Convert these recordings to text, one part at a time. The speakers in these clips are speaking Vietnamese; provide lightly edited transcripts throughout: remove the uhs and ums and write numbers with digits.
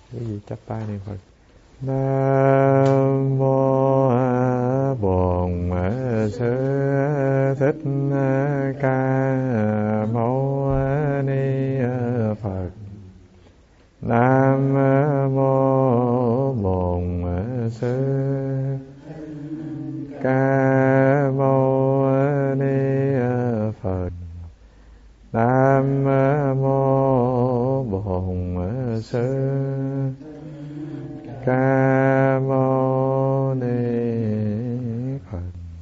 Quý vị chắp tay niệm Phật. Nam mô Bổn Sư Thích Ca Mâu Ni Phật. Nam mô Bổn Sư Ca Mâu Ni Phật. Nam mô Bổn Sư Ca Mâu Ni Phật.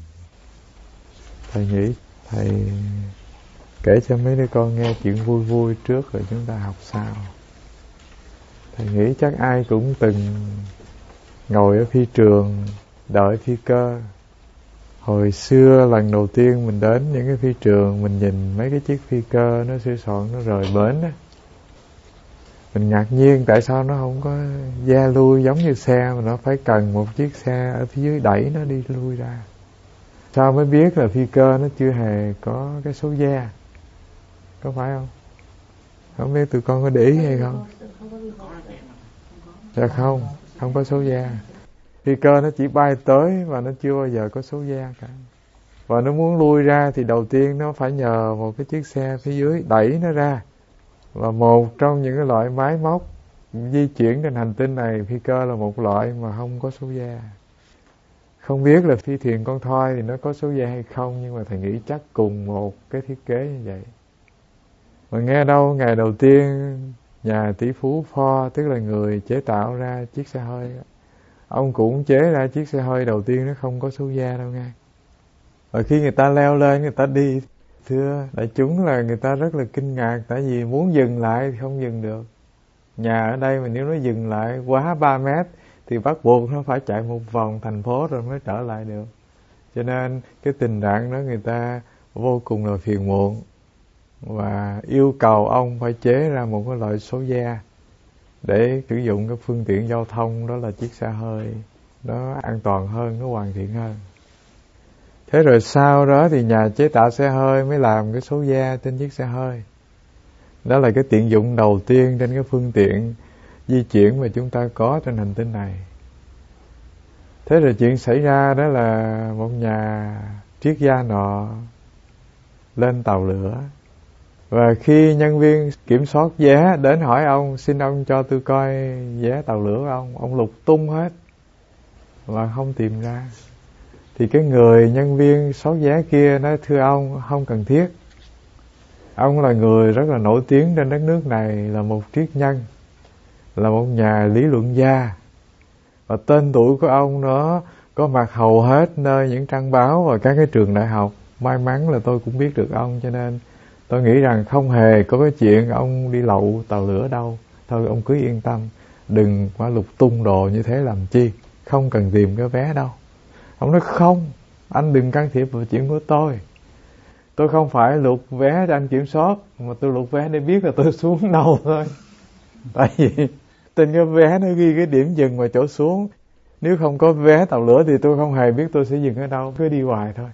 Thầy nghĩ thầy kể cho mấy đứa con nghe chuyện vui vui trước rồi chúng ta học sau. Thầy nghĩ chắc ai cũng từng ngồi ở phi trường đợi phi cơ. Hồi xưa lần đầu tiên mình đến những cái phi trường, mình nhìn mấy cái chiếc phi cơ nó sửa soạn nó rời bến á, mình ngạc nhiên tại sao nó không có da lui giống như xe, mà nó phải cần một chiếc xe ở phía dưới đẩy nó đi lui ra. Sao mới biết là phi cơ nó chưa hề có cái số da, có phải không? Không biết tụi con có để ý hay không? Dạ không có số da. Phi cơ nó chỉ bay tới và nó chưa bao giờ có số da cả. Và nó muốn lui ra thì đầu tiên nó phải nhờ một cái chiếc xe phía dưới đẩy nó ra. Và một trong những cái loại máy móc di chuyển trên hành tinh này, phi cơ là một loại mà không có số da. Không biết là phi thuyền con thoi thì nó có số da hay không, nhưng mà thầy nghĩ chắc cùng một cái thiết kế như vậy. Mà nghe đâu ngày đầu tiên nhà tỷ phú Ford, tức là người chế tạo ra chiếc xe hơi, ông cũng chế ra chiếc xe hơi đầu tiên nó không có số da đâu nghe. Và khi người ta leo lên, người ta đi, thưa đại chúng, là người ta rất là kinh ngạc, tại vì muốn dừng lại thì không dừng được. Nhà ở đây mà nếu nó dừng lại quá 3 mét thì bắt buộc nó phải chạy một vòng thành phố rồi mới trở lại được. Cho nên cái tình trạng đó người ta vô cùng là phiền muộn và yêu cầu ông phải chế ra một cái loại số da để sử dụng cái phương tiện giao thông, đó là chiếc xe hơi. Nó an toàn hơn, nó hoàn thiện hơn. Thế rồi sau đó thì nhà chế tạo xe hơi mới làm cái số da trên chiếc xe hơi. Đó là cái tiện dụng đầu tiên trên cái phương tiện di chuyển mà chúng ta có trên hành tinh này. Thế rồi chuyện xảy ra đó là một nhà triết gia nọ lên tàu lửa. Và khi nhân viên kiểm soát vé đến hỏi ông, xin ông cho tôi coi vé tàu lửa của ông lục tung hết và không tìm ra. Thì cái người nhân viên soát vé kia nói, thưa ông, không cần thiết. Ông là người rất là nổi tiếng trên đất nước này, là một triết nhân, là một nhà lý luận gia. Và tên tuổi của ông nó có mặt hầu hết nơi những trang báo và các cái trường đại học. May mắn là tôi cũng biết được ông, cho nên tôi nghĩ rằng không hề có cái chuyện ông đi lậu tàu lửa đâu. Thôi ông cứ yên tâm, đừng quá lục tung đồ như thế làm chi, không cần tìm cái vé đâu. Ông nói không, anh đừng can thiệp vào chuyện của tôi. Tôi không phải lục vé để anh kiểm soát, mà tôi lục vé để biết là tôi xuống đâu thôi. Tại vì trên cái vé nó ghi cái điểm dừng và chỗ xuống. Nếu không có vé tàu lửa thì tôi không hề biết tôi sẽ dừng ở đâu, cứ đi hoài thôi.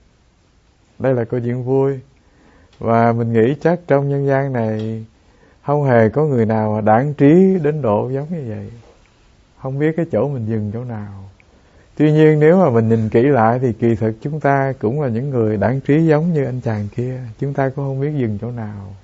Đây là câu chuyện vui. Và mình nghĩ chắc trong nhân gian này không hề có người nào đãng trí đến độ giống như vậy, không biết cái chỗ mình dừng chỗ nào. Tuy nhiên nếu mà mình nhìn kỹ lại thì kỳ thực chúng ta cũng là những người đãng trí giống như anh chàng kia. Chúng ta cũng không biết dừng chỗ nào.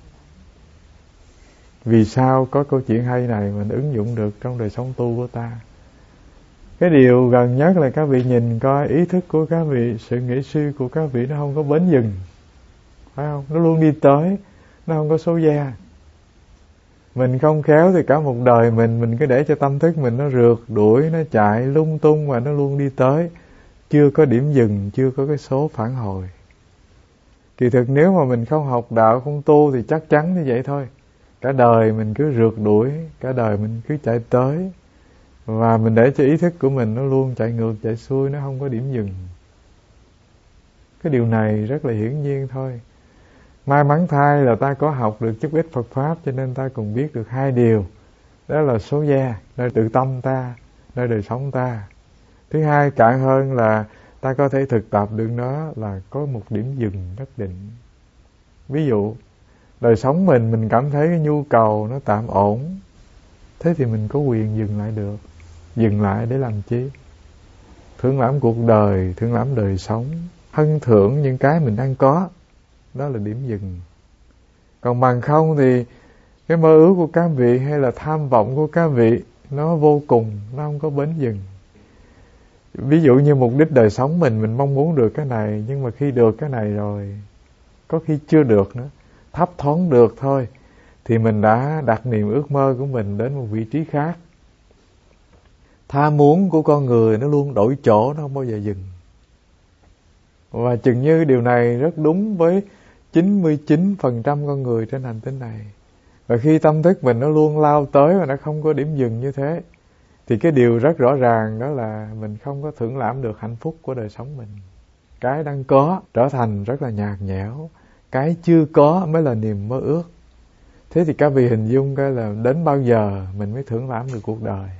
Vì sao có câu chuyện hay này mình ứng dụng được trong đời sống tu của ta? Cái điều gần nhất là các vị nhìn coi ý thức của các vị, sự nghĩ suy của các vị nó không có bến dừng, phải không? Nó luôn đi tới, nó không có số da. Mình không khéo thì cả một đời mình cứ để cho tâm thức mình nó rượt đuổi, nó chạy lung tung và nó luôn đi tới, chưa có điểm dừng, chưa có cái số phản hồi. Kỳ thực nếu mà mình không học đạo, không tu thì chắc chắn như vậy thôi. Cả đời mình cứ rượt đuổi, cả đời mình cứ chạy tới, và mình để cho ý thức của mình nó luôn chạy ngược chạy xuôi, nó không có điểm dừng. Cái điều này rất là hiển nhiên thôi. May mắn thay là ta có học được chút ít Phật Pháp, cho nên ta cũng biết được hai điều. Đó là số da, nơi tự tâm ta, nơi đời sống ta. Thứ hai cạn hơn là ta có thể thực tập được nó là có một điểm dừng nhất định. Ví dụ, đời sống mình cảm thấy cái nhu cầu nó tạm ổn. Thế thì mình có quyền dừng lại được. Dừng lại để làm chi? Thưởng lãm cuộc đời, thưởng lãm đời sống, hân thưởng những cái mình đang có. Đó là điểm dừng. Còn bằng không thì cái mơ ước của các vị hay là tham vọng của các vị nó vô cùng, nó không có bến dừng. Ví dụ như mục đích đời sống mình mong muốn được cái này, nhưng mà khi được cái này rồi, có khi chưa được nữa, thấp thoáng được thôi, thì mình đã đặt niềm ước mơ của mình đến một vị trí khác. Tham muốn của con người nó luôn đổi chỗ, nó không bao giờ dừng. Và chừng như điều này rất đúng với 99% con người trên hành tinh này. Và khi tâm thức mình nó luôn lao tới và nó không có điểm dừng như thế, thì cái điều rất rõ ràng đó là mình không có thưởng lãm được hạnh phúc của đời sống mình. Cái đang có trở thành rất là nhạt nhẽo, cái chưa có mới là niềm mơ ước. Thế thì các vị hình dung coi là đến bao giờ mình mới thưởng lãm được cuộc đời.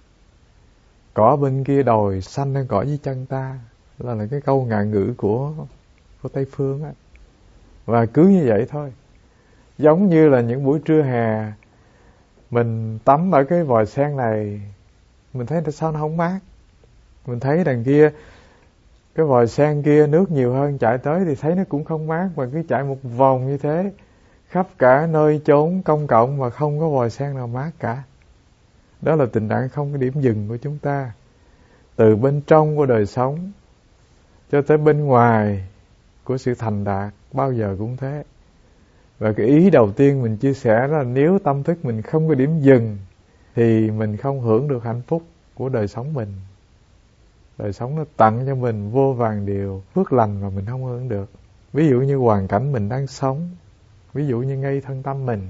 Cỏ bên kia đồi xanh hơn cỏ dưới chân ta, là cái câu ngạn ngữ của Tây Phương á. Và cứ như vậy thôi. Giống như là những buổi trưa hè, mình tắm ở cái vòi sen này, mình thấy sao nó không mát. Mình thấy đằng kia, cái vòi sen kia nước nhiều hơn chạy tới thì thấy nó cũng không mát. Mà cứ chạy một vòng như thế, khắp cả nơi chốn công cộng mà không có vòi sen nào mát cả. Đó là tình trạng không có điểm dừng của chúng ta. Từ bên trong của đời sống cho tới bên ngoài của sự thành đạt, bao giờ cũng thế. Và cái ý đầu tiên mình chia sẻ đó là nếu tâm thức mình không có điểm dừng thì mình không hưởng được hạnh phúc của đời sống mình. Đời sống nó tặng cho mình vô vàn điều phước lành mà mình không hưởng được. Ví dụ như hoàn cảnh mình đang sống, ví dụ như ngay thân tâm mình,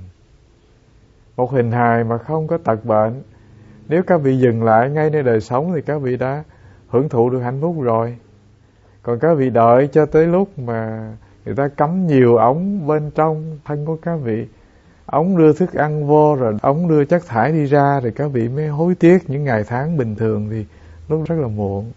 một hình hài mà không có tật bệnh. Nếu các vị dừng lại ngay nơi đời sống thì các vị đã hưởng thụ được hạnh phúc rồi. Còn các vị đợi cho tới lúc mà người ta cắm nhiều ống bên trong thân của các vị, ống đưa thức ăn vô rồi ống đưa chất thải đi ra, thì các vị mới hối tiếc. Những ngày tháng bình thường thì lúc rất là muộn.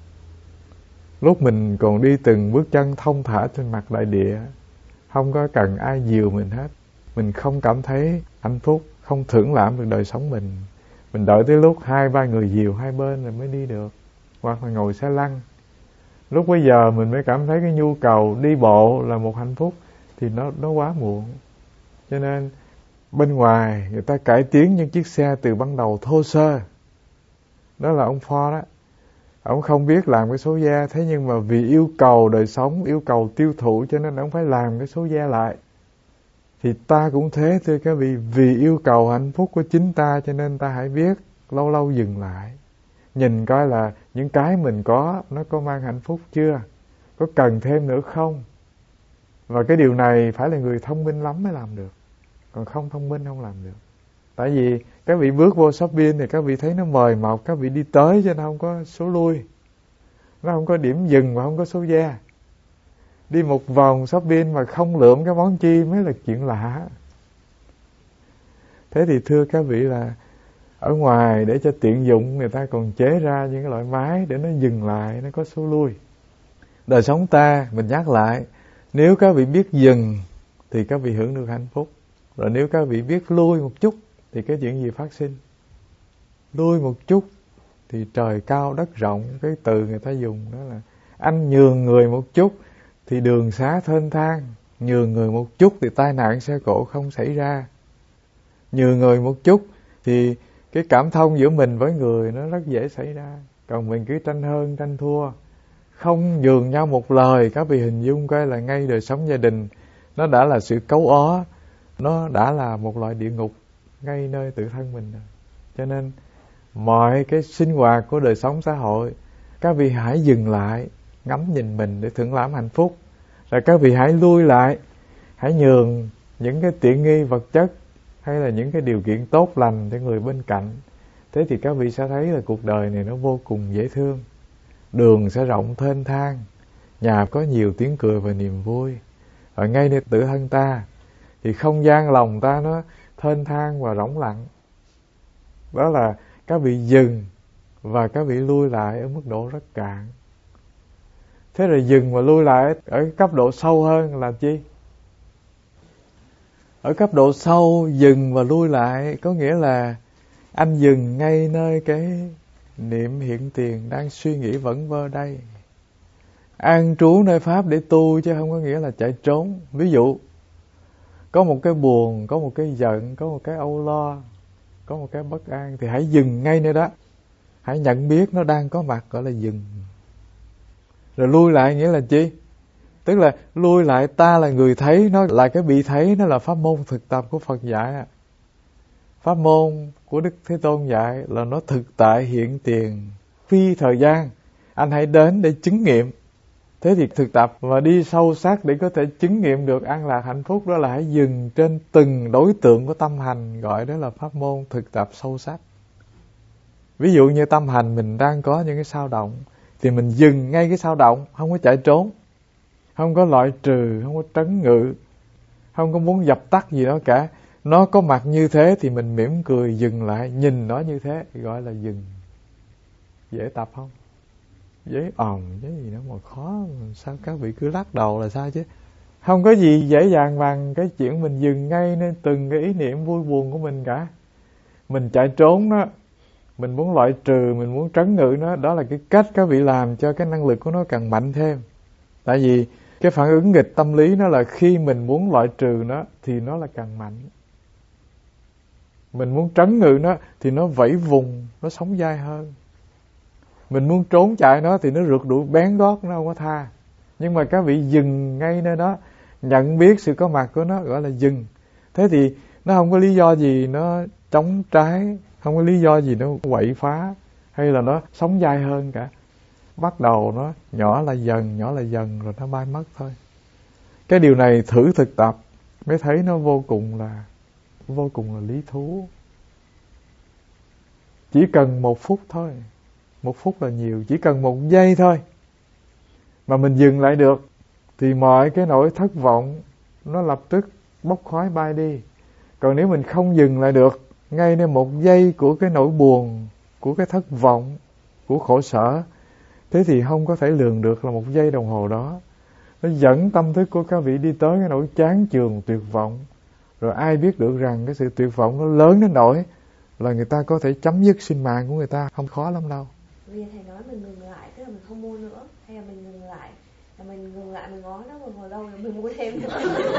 Lúc mình còn đi từng bước chân thông thả trên mặt đại địa, không có cần ai dìu mình hết, mình không cảm thấy hạnh phúc, không thưởng lãm được đời sống mình. Mình đợi tới lúc 2-3 người dìu hai bên rồi mới đi được, hoặc là ngồi xe lăn. Lúc bây giờ mình mới cảm thấy cái nhu cầu đi bộ là một hạnh phúc, thì nó quá muộn. Cho nên bên ngoài người ta cải tiến những chiếc xe từ ban đầu thô sơ. Đó là ông Ford đó. Ông không biết làm cái số da, thế nhưng mà vì yêu cầu đời sống, yêu cầu tiêu thụ, cho nên ông phải làm cái số da lại. Thì ta cũng thế thưa các vị, vì yêu cầu hạnh phúc của chính ta, cho nên ta hãy biết lâu lâu dừng lại, nhìn coi là những cái mình có nó có mang hạnh phúc chưa, có cần thêm nữa không. Và cái điều này phải là người thông minh lắm mới làm được, còn không thông minh không làm được. Tại vì các vị bước vô shopping thì các vị thấy nó mời mọc, các vị đi tới cho nó không có số lui, nó không có điểm dừng và không có số da. Đi một vòng shopping mà không lượm cái món chi mới là chuyện lạ. Thế thì thưa các vị là ở ngoài để cho tiện dụng, người ta còn chế ra những cái loại máy để nó dừng lại, nó có số lui. Đời sống ta, mình nhắc lại, nếu các vị biết dừng thì các vị hưởng được hạnh phúc. Rồi nếu các vị biết lui một chút thì cái chuyện gì phát sinh? Lui một chút thì trời cao đất rộng. Cái từ người ta dùng đó là anh nhường người một chút thì đường xá thênh thang, nhường người một chút thì tai nạn xe cộ không xảy ra. Nhường người một chút thì cái cảm thông giữa mình với người nó rất dễ xảy ra. Còn mình cứ tranh hơn tranh thua, không nhường nhau một lời, các vị hình dung coi là ngay đời sống gia đình nó đã là sự cấu ó, nó đã là một loại địa ngục ngay nơi tự thân mình. Cho nên mọi cái sinh hoạt của đời sống xã hội, các vị hãy dừng lại, ngắm nhìn mình để thưởng lãm hạnh phúc. Rồi các vị hãy lui lại, hãy nhường những cái tiện nghi vật chất hay là những cái điều kiện tốt lành cho người bên cạnh. Thế thì các vị sẽ thấy là cuộc đời này nó vô cùng dễ thương. Đường sẽ rộng thênh thang, nhà có nhiều tiếng cười và niềm vui. Ở ngay nơi tự thân ta thì không gian lòng ta nó thênh thang và rỗng lặng. Đó là các vị dừng và các vị lui lại ở mức độ rất cạn. Thế rồi dừng và lui lại ở cấp độ sâu hơn là chi? Ở cấp độ sâu, dừng và lui lại có nghĩa là Anh dừng ngay nơi cái niệm hiện tiền đang suy nghĩ vẩn vơ đây. An trú nơi Pháp để tu chứ không có nghĩa là chạy trốn. Ví dụ, có một cái buồn, có một cái giận, có một cái âu lo, có một cái bất an, thì hãy dừng ngay nơi đó. Hãy nhận biết nó đang có mặt, gọi là dừng. Rồi lui lại nghĩa là chi? Tức là lui lại, ta là người thấy, nó là cái bị thấy, nó là pháp môn thực tập của Phật dạy. Pháp môn của Đức Thế Tôn dạy là nó thực tại hiện tiền, phi thời gian. Anh hãy đến để chứng nghiệm. Thế thì thực tập và đi sâu sắc để có thể chứng nghiệm được an lạc hạnh phúc, đó là hãy dừng trên từng đối tượng của tâm hành, gọi đó là pháp môn thực tập sâu sắc. Ví dụ như tâm hành mình đang có những cái xao động, thì mình dừng ngay cái xao động, không có chạy trốn, không có loại trừ, không có trấn ngự, không có muốn dập tắt gì đó cả. Nó có mặt như thế thì mình mỉm cười dừng lại, nhìn nó như thế, gọi là dừng. Dễ tập không? Dễ cái gì đó mà khó, sao các vị cứ lắc đầu là sao chứ? Không có gì dễ dàng bằng cái chuyện mình dừng ngay nên từng cái ý niệm vui buồn của mình cả. Mình chạy trốn đó, mình muốn loại trừ, mình muốn trấn ngự nó, đó là cái cách các vị làm cho cái năng lực của nó càng mạnh thêm. Tại vì cái phản ứng nghịch tâm lý nó là khi mình muốn loại trừ nó thì nó là càng mạnh. Mình muốn trấn ngự nó thì nó vẫy vùng, nó sống dai hơn. Mình muốn trốn chạy nó thì nó rượt đuổi bén gót, nó không có tha. Nhưng mà các vị dừng ngay nơi đó, nhận biết sự có mặt của nó, gọi là dừng. Thế thì nó không có lý do gì nó chống trái, không có lý do gì nó quậy phá, hay là nó sống dai hơn cả. Bắt đầu nó nhỏ là dần rồi nó bay mất thôi. Cái điều này thử thực tập mới thấy nó vô cùng là lý thú. Chỉ cần 1 phút thôi, 1 phút là nhiều, chỉ cần 1 giây thôi mà mình dừng lại được thì mọi cái nỗi thất vọng nó lập tức bốc khói bay đi. Còn nếu mình không dừng lại được ngay nơi 1 giây của cái nỗi buồn, của cái thất vọng, của khổ sở, thế thì không có thể lường được là 1 giây đồng hồ đó nó dẫn tâm thức của các vị đi tới cái nỗi chán chường tuyệt vọng. Rồi ai biết được rằng cái sự tuyệt vọng nó lớn đến nỗi là người ta có thể chấm dứt sinh mạng của người ta, không khó lắm đâu. Vì thầy nói mình ngừng lại, tức là mình không mua nữa, hay là mình ngừng lại, mình ngó nó một hồi lâu rồi mình mua thêm nữa.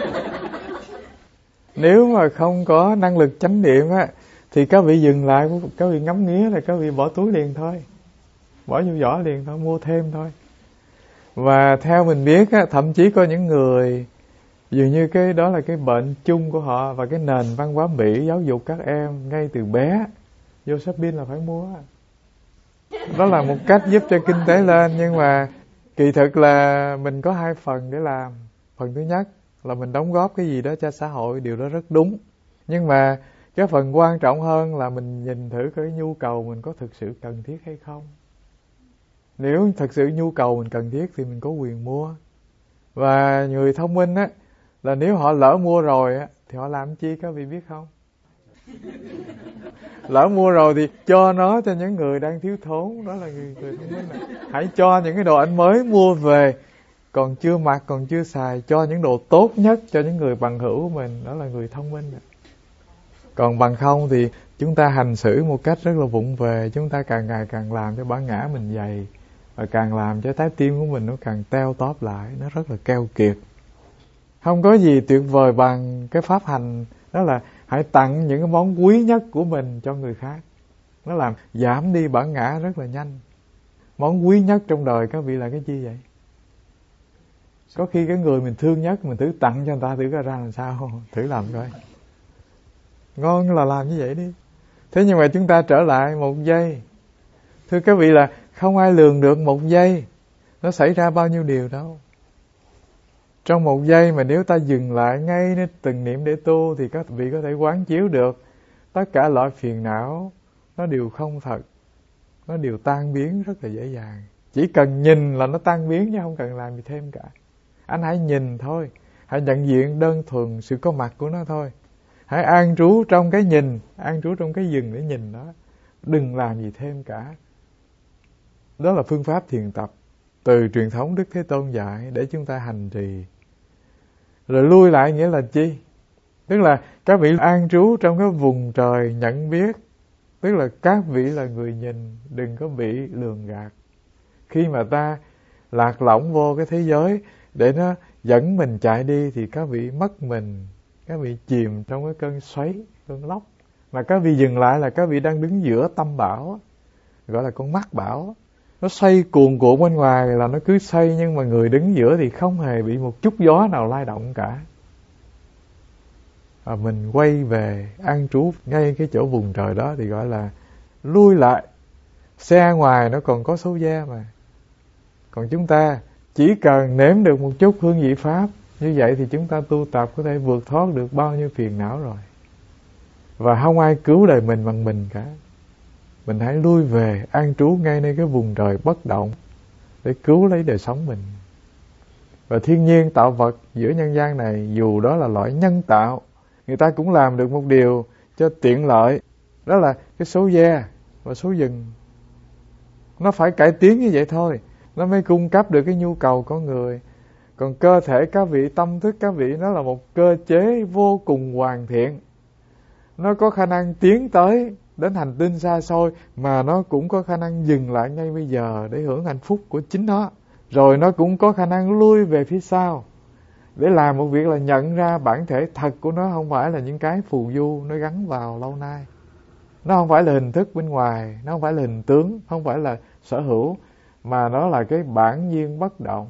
Nếu mà không có năng lực chánh niệm á, thì các vị dừng lại, các vị ngắm nghía là các vị bỏ túi liền thôi, bỏ vô giỏ liền thôi, mua thêm thôi. Và theo mình biết á, thậm chí có những người dường như cái đó là cái bệnh chung của họ, và cái nền văn hóa Mỹ giáo dục các em ngay từ bé vô shopping là phải mua. Đó là một cách giúp cho kinh tế lên, nhưng mà kỳ thực là mình có 2 phần để làm. Phần thứ nhất là mình đóng góp cái gì đó cho xã hội, điều đó rất đúng. Nhưng mà cái phần quan trọng hơn là mình nhìn thử cái nhu cầu mình có thực sự cần thiết hay không. Nếu thực sự nhu cầu mình cần thiết thì mình có quyền mua. Và người thông minh á, là nếu họ lỡ mua rồi á, thì họ làm chi các vị biết không? Lỡ mua rồi thì cho nó cho những người đang thiếu thốn, đó là người thông minh. Hãy cho những cái đồ anh mới mua về, còn chưa mặc, còn chưa xài, cho những đồ tốt nhất cho những người bằng hữu của mình, đó là người thông minh. Còn bằng không thì chúng ta hành xử một cách rất là vụng về, chúng ta càng ngày càng làm cho bản ngã mình dày, và càng làm cho trái tim của mình nó càng teo tóp lại, nó rất là keo kiệt. Không có gì tuyệt vời bằng cái pháp hành, đó là hãy tặng những cái món quý nhất của mình cho người khác. Nó làm giảm đi bản ngã rất là nhanh. Món quý nhất trong đời các vị là cái gì vậy? Có khi cái người mình thương nhất mình thử tặng cho người ta, thử ra làm sao, thử làm coi. Ngon là làm như vậy đi. Thế nhưng mà chúng ta trở lại 1 giây. Thưa các vị là không ai lường được 1 giây nó xảy ra bao nhiêu điều đâu. Trong 1 giây mà nếu ta dừng lại ngay nơi từng niệm để tu thì các vị có thể quán chiếu được tất cả loại phiền não nó đều không thật, nó đều tan biến rất là dễ dàng. Chỉ cần nhìn là nó tan biến chứ không cần làm gì thêm cả. Anh hãy nhìn thôi, hãy nhận diện đơn thuần sự có mặt của nó thôi. Hãy an trú trong cái nhìn, an trú trong cái dừng để nhìn nó, đừng làm gì thêm cả. Đó là phương pháp thiền tập từ truyền thống Đức Thế Tôn dạy để chúng ta hành trì. Rồi lui lại nghĩa là chi? Tức là các vị an trú trong cái vùng trời nhận biết Tức là các vị là người nhìn, đừng có bị lường gạt. Khi mà ta lạc lõng vô cái thế giới để nó dẫn mình chạy đi thì các vị mất mình, các vị chìm trong cái cơn xoáy, cơn lốc. Mà các vị dừng lại là các vị đang đứng giữa tâm bão, gọi là con mắt bão. Nó xoay cuồn cuộn bên ngoài là nó cứ xoay, nhưng mà người đứng giữa thì không hề bị một chút gió nào lay động cả. Và mình quay về an trú ngay cái chỗ vùng trời đó thì gọi là lui lại. Xe ngoài nó còn có số gia mà. Còn chúng ta chỉ cần nếm được một chút hương vị Pháp, như vậy thì chúng ta tu tập có thể vượt thoát được bao nhiêu phiền não rồi. Và không ai cứu đời mình bằng mình cả. Mình hãy lui về an trú ngay nơi cái vùng trời bất động để cứu lấy đời sống mình. Và thiên nhiên tạo vật giữa nhân gian này, dù đó là loại nhân tạo, người ta cũng làm được một điều cho tiện lợi, đó là cái số gia và số dừng. Nó phải cải tiến như vậy thôi, nó mới cung cấp được cái nhu cầu con người. Còn cơ thể các vị, tâm thức các vị, nó là một cơ chế vô cùng hoàn thiện. Nó có khả năng tiến tới đến hành tinh xa xôi, mà nó cũng có khả năng dừng lại ngay bây giờ để hưởng hạnh phúc của chính nó. Rồi nó cũng có khả năng lui về phía sau để làm một việc là nhận ra bản thể thật của nó không phải là những cái phù du nó gắn vào lâu nay. Nó không phải là hình thức bên ngoài, nó không phải là hình tướng, không phải là sở hữu, mà nó là cái bản nhiên bất động.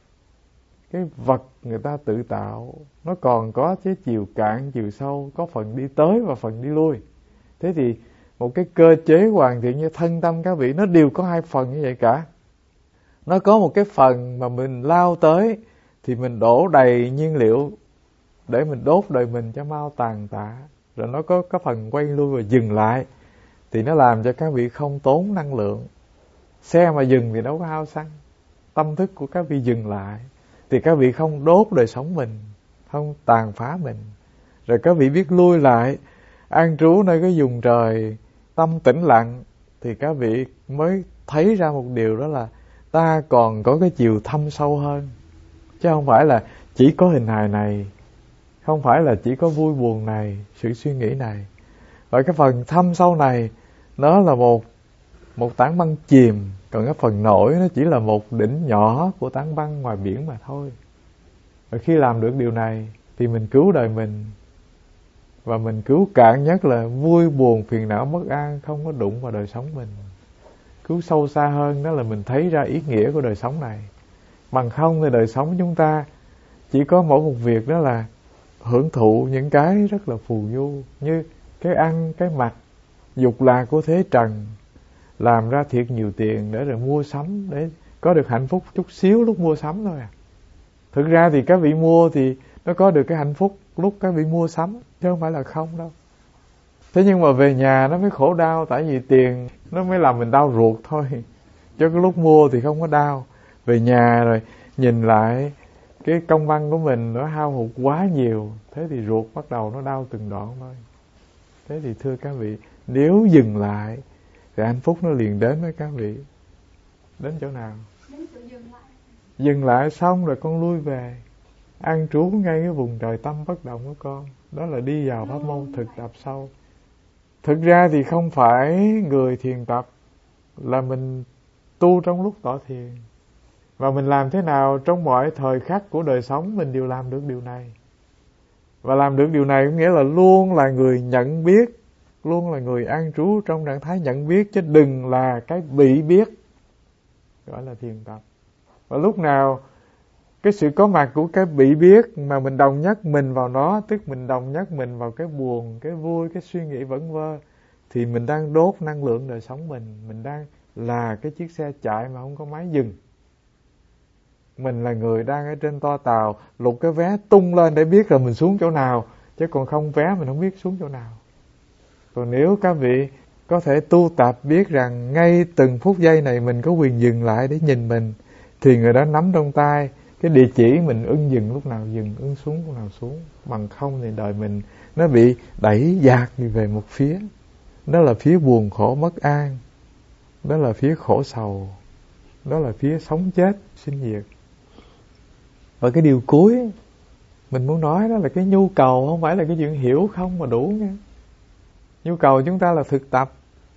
Cái vật người ta tự tạo, nó còn có cái chiều cạn, chiều sâu, có phần đi tới và phần đi lui. Thế thì một cái cơ chế hoàn thiện như thân tâm các vị, nó đều có hai phần như vậy cả. Nó có một cái phần mà mình lao tới thì mình đổ đầy nhiên liệu để mình đốt đời mình cho mau tàn tạ. Rồi nó có cái phần quay lui và dừng lại thì nó làm cho các vị không tốn năng lượng. Xe mà dừng thì đâu có hao xăng. Tâm thức của các vị dừng lại thì các vị không đốt đời sống mình, không tàn phá mình. Rồi các vị biết lui lại, an trú nơi cái vùng trời tâm tĩnh lặng, thì các vị mới thấy ra một điều, đó là ta còn có cái chiều thâm sâu hơn. Chứ không phải là chỉ có hình hài này, không phải là chỉ có vui buồn này, sự suy nghĩ này. Và cái phần thâm sâu này nó là một tảng băng chìm, còn cái phần nổi nó chỉ là một đỉnh nhỏ của tảng băng ngoài biển mà thôi. Và khi làm được điều này thì mình cứu đời mình. Và mình cứu cạn nhất là vui buồn, phiền não, bất an không có đụng vào đời sống mình. Cứu sâu xa hơn đó là mình thấy ra ý nghĩa của đời sống này. Bằng không thì đời sống chúng ta chỉ có mỗi một việc, đó là hưởng thụ những cái rất là phù du, như cái ăn, cái mặc, dục lạc của thế trần, làm ra thiệt nhiều tiền để rồi mua sắm, để có được hạnh phúc chút xíu lúc mua sắm thôi à. Thực ra thì các vị mua thì nó có được cái hạnh phúc lúc các vị mua sắm, chứ không phải là không đâu. Thế nhưng mà về nhà nó mới khổ đau, tại vì tiền nó mới làm mình đau ruột thôi. Chứ cái lúc mua thì không có đau. Về nhà rồi nhìn lại cái công văn của mình nó hao hụt quá nhiều, thế thì ruột bắt đầu nó đau từng đoạn thôi. Thế thì thưa các vị, nếu dừng lại thì hạnh phúc nó liền đến với các vị. Đến chỗ nào? Đến chỗ dừng lại. Dừng lại xong rồi con lui về, an trú ngay cái vùng trời tâm bất động của con. Đó là đi vào pháp môn thực tập sâu. Thực ra thì không phải người thiền tập là mình tu trong lúc tọa thiền. Và mình làm thế nào trong mọi thời khắc của đời sống mình đều làm được điều này. Và làm được điều này có nghĩa là luôn là người nhận biết, luôn là người an trú trong trạng thái nhận biết, chứ đừng là cái bị biết, gọi là thiền tập. Và lúc nào cái sự có mặt của cái bị biết mà mình đồng nhất mình vào nó, tức mình đồng nhất mình vào cái buồn, cái vui, cái suy nghĩ vẩn vơ, thì mình đang đốt năng lượng đời sống mình đang là cái chiếc xe chạy mà không có máy dừng. Mình là người đang ở trên toa tàu, lục cái vé tung lên để biết rồi mình xuống chỗ nào, chứ còn không vé mình không biết xuống chỗ nào. Còn nếu các vị có thể tu tập biết rằng ngay từng phút giây này mình có quyền dừng lại để nhìn mình, thì người đó nắm trong tay cái địa chỉ mình ưng dừng lúc nào dừng, ưng xuống lúc nào xuống. Bằng không thì đời mình nó bị đẩy dạt về một phía. Đó là phía buồn khổ mất an, đó là phía khổ sầu, đó là phía sống chết, sinh diệt. Và cái điều cuối mình muốn nói đó là cái nhu cầu, không phải là cái chuyện hiểu không mà đủ nha. Nhu cầu chúng ta là thực tập,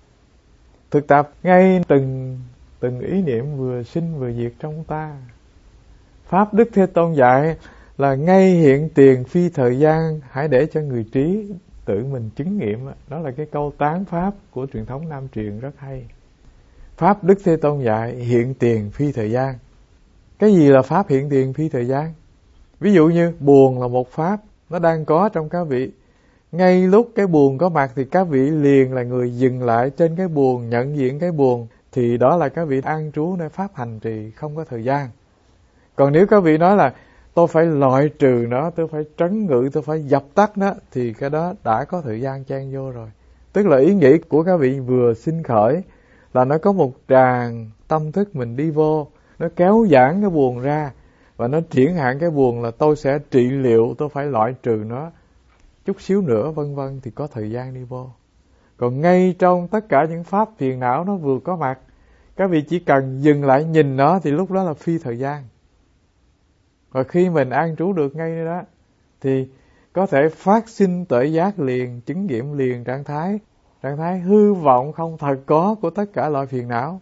thực tập ngay từng ý niệm vừa sinh vừa diệt trong ta. Pháp Đức Thế Tôn dạy là ngay hiện tiền phi thời gian, hãy để cho người trí tự mình chứng nghiệm. Đó là cái câu tán pháp của truyền thống Nam truyền rất hay. Pháp Đức Thế Tôn dạy hiện tiền phi thời gian. Cái gì là pháp hiện tiền phi thời gian? Ví dụ như buồn là một pháp, nó đang có trong các vị. Ngay lúc cái buồn có mặt thì các vị liền là người dừng lại trên cái buồn, nhận diện cái buồn, thì đó là các vị an trú nơi pháp hành trì, không có thời gian. Còn nếu các vị nói là tôi phải loại trừ nó, tôi phải trấn ngự, tôi phải dập tắt nó, thì cái đó đã có thời gian chen vô rồi. Tức là ý nghĩ của các vị vừa sinh khởi là nó có một tràng tâm thức mình đi vô, nó kéo giãn cái buồn ra, và nó triển hạn cái buồn là tôi sẽ trị liệu, tôi phải loại trừ nó chút xíu nữa, vân vân, thì có thời gian đi vô. Còn ngay trong tất cả những pháp phiền não nó vừa có mặt, các vị chỉ cần dừng lại nhìn nó thì lúc đó là phi thời gian. Và khi mình an trú được ngay đó thì có thể phát sinh tuệ giác liền, chứng nghiệm liền trạng thái hư vọng không thật có của tất cả loại phiền não.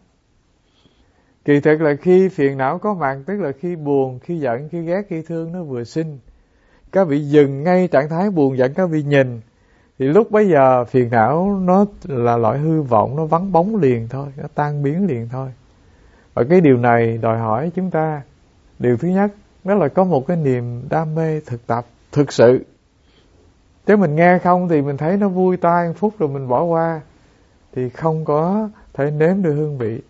Kỳ thực là khi phiền não có mặt, tức là khi buồn, khi giận, khi ghét, khi thương nó vừa sinh, các vị dừng ngay trạng thái buồn giận, các vị nhìn, thì lúc bấy giờ phiền não nó là loại hư vọng, nó vắng bóng liền thôi, nó tan biến liền thôi. Và cái điều này đòi hỏi chúng ta, điều thứ nhất, đó là có một cái niềm đam mê thực tập, thực sự. Chứ mình nghe không thì mình thấy nó vui tai một phút rồi mình bỏ qua, thì không có thể nếm được hương vị.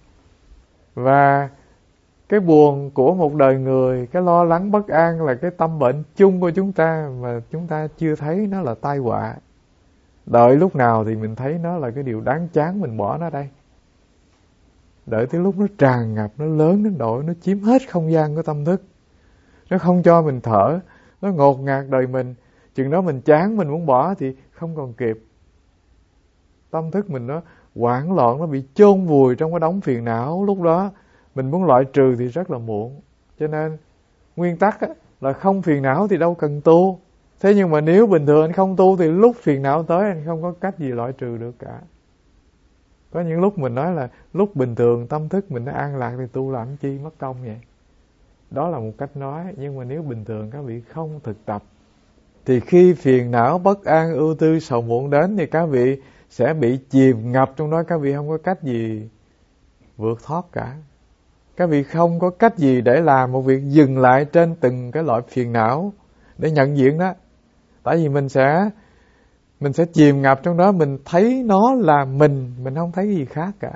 Và cái buồn của một đời người, cái lo lắng bất an là cái tâm bệnh chung của chúng ta, mà chúng ta chưa thấy nó là tai họa. Đợi lúc nào thì mình thấy nó là cái điều đáng chán, mình bỏ nó đây. Đợi tới lúc nó tràn ngập, nó lớn đến độ nó chiếm hết không gian của tâm thức, nó không cho mình thở, nó ngột ngạt đời mình. Chừng đó mình chán, mình muốn bỏ thì không còn kịp. Tâm thức mình nó hoảng loạn, nó bị chôn vùi trong cái đống phiền não. Lúc đó mình muốn loại trừ thì rất là muộn. Cho nên nguyên tắc là không phiền não thì đâu cần tu. Thế nhưng mà nếu bình thường anh không tu thì lúc phiền não tới anh không có cách gì loại trừ được cả. Có những lúc mình nói là lúc bình thường tâm thức mình nó an lạc thì tu làm chi mất công vậy. Đó là một cách nói. Nhưng mà nếu bình thường các vị không thực tập thì khi phiền não bất an, ưu tư, sầu muộn đến thì các vị sẽ bị chìm ngập trong đó. Các vị không có cách gì vượt thoát cả. Các vị không có cách gì để làm một việc dừng lại trên từng cái loại phiền não để nhận diện đó. Tại vì mình sẽ chìm ngập trong đó, mình thấy nó là mình không thấy gì khác cả.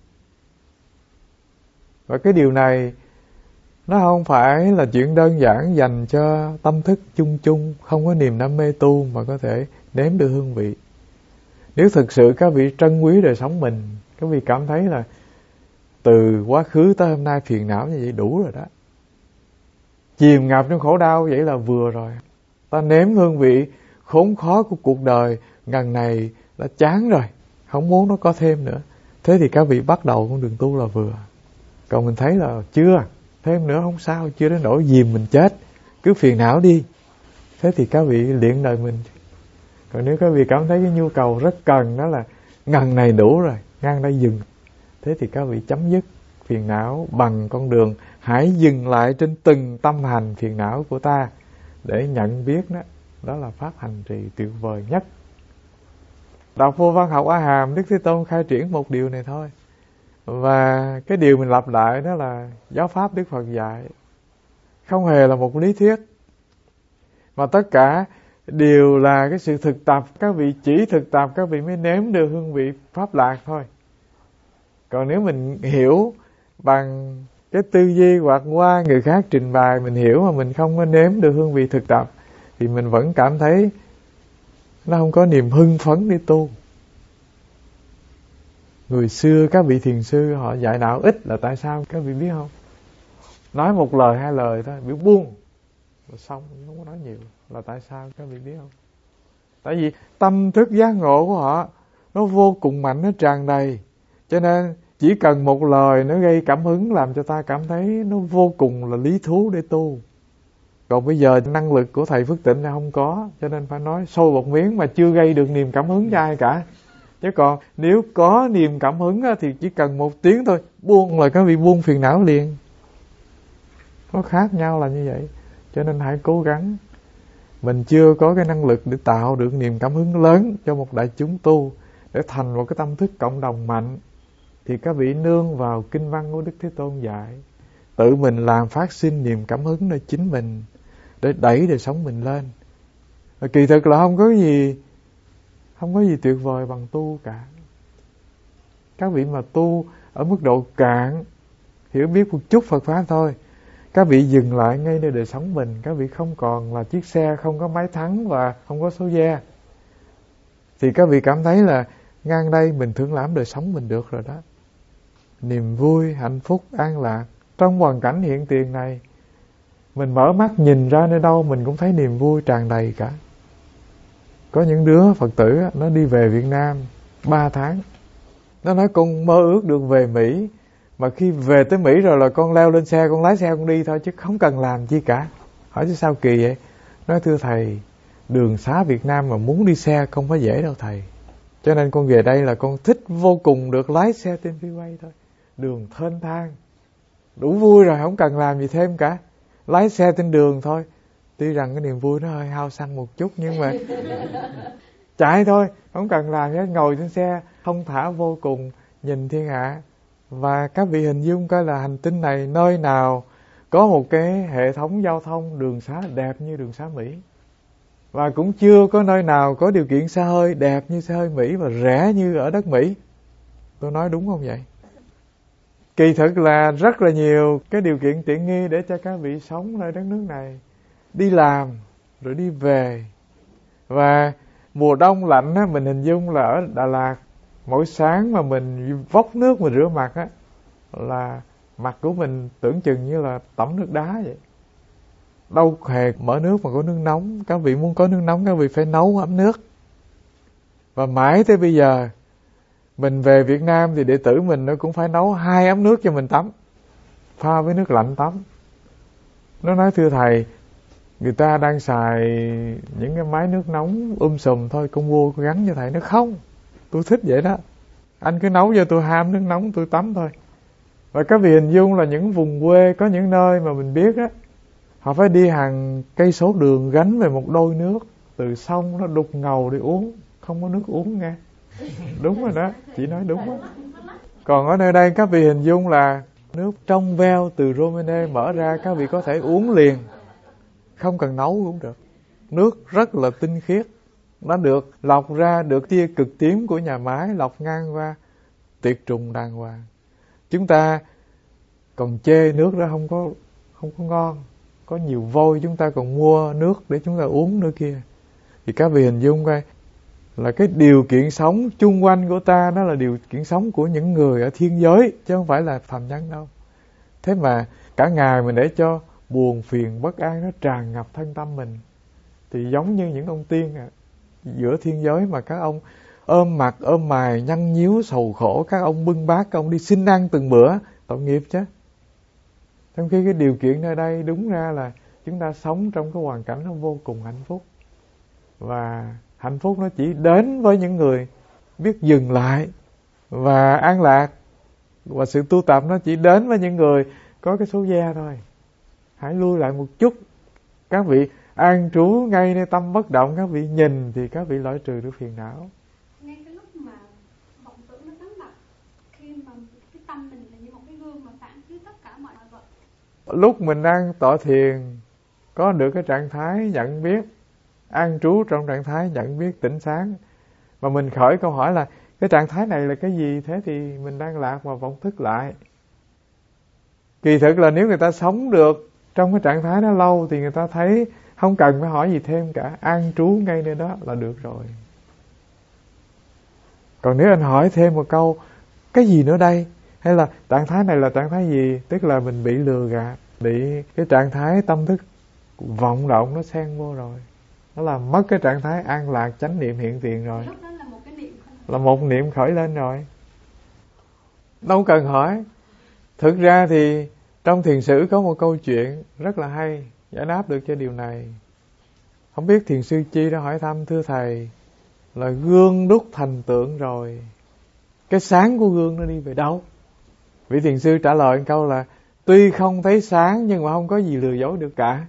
Và cái điều này nó không phải là chuyện đơn giản dành cho tâm thức chung chung, không có niềm đam mê tu mà có thể nếm được hương vị. Nếu thực sự các vị trân quý đời sống mình, các vị cảm thấy là từ quá khứ tới hôm nay phiền não như vậy đủ rồi đó, chìm ngập trong khổ đau vậy là vừa rồi. Ta nếm hương vị khốn khó của cuộc đời, ngần này đã chán rồi, không muốn nó có thêm nữa. Thế thì các vị bắt đầu con đường tu là vừa. Còn mình thấy là chưa, thêm nữa không sao, chưa đến nỗi dìm mình chết, cứ phiền não đi. Thế thì các vị luyện đời mình. Còn nếu các vị cảm thấy cái nhu cầu rất cần đó là ngần này đủ rồi, ngang đây dừng, thế thì các vị chấm dứt phiền não bằng con đường hãy dừng lại trên từng tâm hành phiền não của ta để nhận biết đó. Đó là pháp hành trì tuyệt vời nhất. Đọc Vô Văn Học A Hàm, Đức Thế Tôn khai triển một điều này thôi. Và cái điều mình lặp lại đó là giáo pháp Đức Phật dạy, không hề là một lý thuyết, mà tất cả đều là cái sự thực tập. Các vị chỉ thực tập các vị mới nếm được hương vị pháp lạc thôi. Còn nếu mình hiểu bằng cái tư duy hoặc qua người khác trình bày mình hiểu mà mình không có nếm được hương vị thực tập thì mình vẫn cảm thấy nó không có niềm hưng phấn đi tu. Người xưa các vị thiền sư họ dạy đạo ít là tại sao các vị biết không? Nói một lời hai lời thôi, biểu buông rồi xong, không có nói nhiều. Là tại sao các vị biết không? Tại vì tâm thức giác ngộ của họ nó vô cùng mạnh, nó tràn đầy. Cho nên chỉ cần một lời nó gây cảm hứng làm cho ta cảm thấy nó vô cùng là lý thú để tu. Còn bây giờ năng lực của thầy Phước Tịnh là không có, cho nên phải nói sôi một miếng mà chưa gây được niềm cảm hứng cho ai cả. Chứ còn nếu có niềm cảm hứng thì chỉ cần 1 tiếng thôi, buông là các vị buông phiền não liền. Nó khác nhau là như vậy. Cho nên hãy cố gắng. Mình chưa có cái năng lực để tạo được niềm cảm hứng lớn cho một đại chúng tu, để thành một cái tâm thức cộng đồng mạnh, thì các vị nương vào kinh văn của Đức Thế Tôn dạy, tự mình làm phát sinh niềm cảm hứng nơi chính mình, để đẩy đời sống mình lên. Và kỳ thực là không có gì tuyệt vời bằng tu cả. Các vị mà tu ở mức độ cạn, hiểu biết một chút Phật pháp thôi, các vị dừng lại ngay nơi đời sống mình. Các vị không còn là chiếc xe không có máy thắng và không có số gia, thì các vị cảm thấy là ngang đây mình thưởng lãm đời sống mình được rồi đó. Niềm vui, hạnh phúc, an lạc trong hoàn cảnh hiện tiền này, mình mở mắt nhìn ra nơi đâu mình cũng thấy niềm vui tràn đầy cả. Có những đứa Phật tử nó đi về Việt Nam 3 tháng, nó nói con mơ ước được về Mỹ, mà khi về tới Mỹ rồi là con leo lên xe, con lái xe con đi thôi, chứ không cần làm chi cả. Hỏi chứ sao kỳ vậy? Nói thưa thầy, đường xá Việt Nam mà muốn đi xe không phải dễ đâu thầy. Cho nên con về đây là con thích vô cùng được lái xe trên freeway thôi. Đường thênh thang, đủ vui rồi, không cần làm gì thêm cả. Lái xe trên đường thôi. Tuy rằng cái niềm vui nó hơi hao xăng một chút, nhưng mà chạy thôi, không cần làm gì hết. Ngồi trên xe thông thả vô cùng, nhìn thiên hạ. Và các vị hình dung coi là hành tinh này nơi nào có một cái hệ thống giao thông đường xá đẹp như đường xá Mỹ. Và cũng chưa có nơi nào có điều kiện xe hơi đẹp như xe hơi Mỹ và rẻ như ở đất Mỹ. Tôi nói đúng không vậy? Kỳ thực là rất là nhiều cái điều kiện tiện nghi để cho các vị sống nơi đất nước này, đi làm rồi đi về. Và mùa đông lạnh á, mình hình dung là ở Đà Lạt, mỗi sáng mà mình vốc nước mình rửa mặt á, là mặt của mình tưởng chừng như là tẩm nước đá vậy. Đâu hề mở nước mà có nước nóng. Các vị muốn có nước nóng, các vị phải nấu ấm nước. Và mãi tới bây giờ, mình về Việt Nam thì đệ tử mình nó cũng phải nấu 2 ấm nước cho mình tắm, pha với nước lạnh tắm. Nó nói thưa thầy, người ta đang xài những cái máy nước nóng sùm thôi, con mua con gắn cho thầy. Nó không, tôi thích vậy đó, anh cứ nấu cho tôi 2 ấm nước nóng tôi tắm thôi. Và các vị hình dung là những vùng quê, có những nơi mà mình biết á, họ phải đi hàng cây số đường gánh về một đôi nước từ sông nó đục ngầu để uống, không có nước uống nghe. Đúng rồi đó, chị nói đúng đó. Còn ở nơi đây các vị hình dung là nước trong veo từ Romene mở ra, các vị có thể uống liền, không cần nấu cũng được. Nước rất là tinh khiết, nó được lọc ra, được tia cực tím của nhà máy lọc ngang qua, tuyệt trùng đàng hoàng. Chúng ta còn chê nước đó không có ngon, có nhiều vôi, chúng ta còn mua nước để chúng ta uống nữa kia. Thì các vị hình dung coi là cái điều kiện sống chung quanh của ta, đó là điều kiện sống của những người ở thiên giới, chứ không phải là phàm nhân đâu. Thế mà cả ngày mình để cho buồn phiền bất an nó tràn ngập thân tâm mình, thì giống như những ông tiên giữa thiên giới mà các ông ôm mặt ôm mày nhăn nhíu sầu khổ, các ông bưng bát, các ông đi xin ăn từng bữa, tội nghiệp chứ. Trong khi cái điều kiện nơi đây đúng ra là chúng ta sống trong cái hoàn cảnh nó vô cùng hạnh phúc. Và hạnh phúc nó chỉ đến với những người biết dừng lại và an lạc. Và sự tu tập nó chỉ đến với những người có cái số gia thôi. Hãy lui lại một chút. Các vị an trú ngay nơi tâm bất động, các vị nhìn thì các vị loại trừ được phiền não. Ngay cái lúc mà vọng tưởng nó vắng mặt, khi mà cái tâm mình là như một cái gương mà phản chiếu tất cả mọi vật. Lúc mình đang tọa thiền, có được cái trạng thái nhận biết, an trú trong trạng thái nhận biết tỉnh sáng, mà mình khởi câu hỏi là cái trạng thái này là cái gì? Thế thì mình đang lạc và vọng thức lại. Kỳ thực là nếu người ta sống được trong cái trạng thái đó lâu thì người ta thấy không cần phải hỏi gì thêm cả, an trú ngay nơi đó là được rồi. Còn nếu anh hỏi thêm một câu, cái gì nữa đây? Hay là trạng thái này là trạng thái gì? Tức là mình bị lừa gạt, bị cái trạng thái tâm thức vọng động nó xen vô rồi. Nó làm mất cái trạng thái an lạc chánh niệm hiện tiền rồi. Lúc đó là một cái niệm, là một niệm khởi lên rồi. Đâu cần hỏi. Thực ra thì trong thiền sử có một câu chuyện rất là hay, giải đáp được cho điều này. Không biết thiền sư Chi đã hỏi thăm, thưa thầy, là gương đúc thành tượng rồi. Cái sáng của gương nó đi về đâu? Vị thiền sư trả lời một câu là tuy không thấy sáng nhưng mà không có gì lừa dối được cả.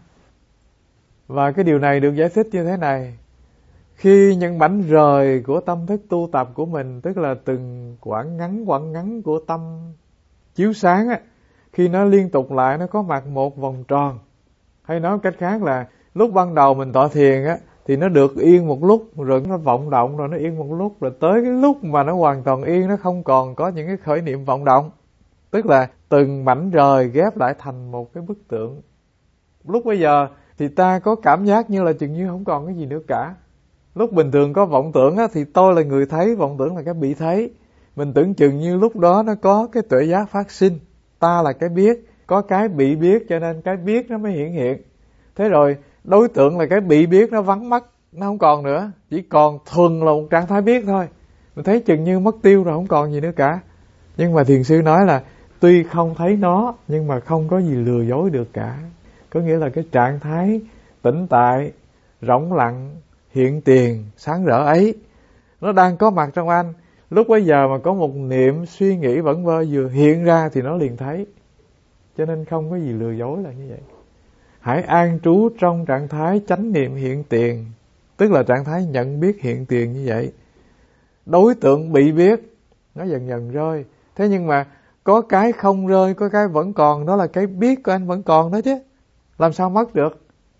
Và cái điều này được giải thích như thế này. Khi những mảnh rời của tâm thức tu tập của mình, tức là từng quãng ngắn của tâm chiếu sáng á, khi nó liên tục lại nó có mặt một vòng tròn. Hay nói cách khác là lúc ban đầu mình tọa thiền á thì nó được yên một lúc, rồi nó vọng động, rồi nó yên một lúc, rồi tới cái lúc mà nó hoàn toàn yên, nó không còn có những cái khởi niệm vọng động. Tức là từng mảnh rời ghép lại thành một cái bức tượng. Lúc bây giờ thì ta có cảm giác như là chừng như không còn cái gì nữa cả. Lúc bình thường có vọng tưởng á, thì tôi là người thấy, vọng tưởng là cái bị thấy. Mình tưởng chừng như lúc đó nó có cái tuệ giác phát sinh, ta là cái biết, có cái bị biết cho nên cái biết nó mới hiện. Thế rồi đối tượng là cái bị biết nó vắng mất, nó không còn nữa, chỉ còn thuần là một trạng thái biết thôi. Mình thấy chừng như mất tiêu rồi, không còn gì nữa cả. Nhưng mà thiền sư nói là tuy không thấy nó nhưng mà không có gì lừa dối được cả. Có nghĩa là cái trạng thái tĩnh tại, rỗng lặng, hiện tiền, sáng rỡ ấy nó đang có mặt trong anh. Lúc bấy giờ mà có một niệm suy nghĩ vẩn vơ vừa hiện ra thì nó liền thấy. Cho nên không có gì lừa dối là như vậy. Hãy an trú trong trạng thái chánh niệm hiện tiền, tức là trạng thái nhận biết hiện tiền như vậy. Đối tượng bị biết nó dần dần rơi. Thế nhưng mà có cái không rơi, có cái vẫn còn, đó là cái biết của anh vẫn còn đó chứ. Làm sao mất được?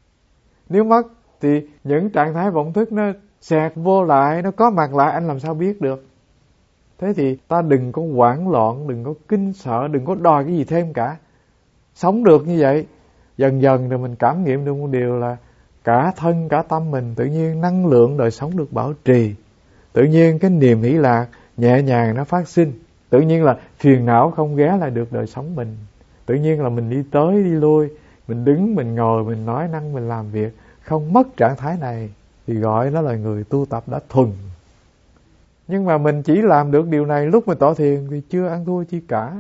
Nếu mất thì những trạng thái vọng thức nó xẹt vô lại, nó có mặt lại, anh làm sao biết được? Thế thì ta đừng có hoảng loạn, đừng có kinh sợ, đừng có đòi cái gì thêm cả. Sống được như vậy, dần dần rồi mình cảm nghiệm được một điều là cả thân cả tâm mình tự nhiên năng lượng đời sống được bảo trì. Tự nhiên cái niềm hỷ lạc nhẹ nhàng nó phát sinh. Tự nhiên là phiền não không ghé lại được đời sống mình. Tự nhiên là mình đi tới đi lui, mình đứng, mình ngồi, mình nói năng, mình làm việc, không mất trạng thái này thì gọi đó là người tu tập đã thuần. Nhưng mà mình chỉ làm được điều này lúc mình tọa thiền thì chưa ăn thua chi cả.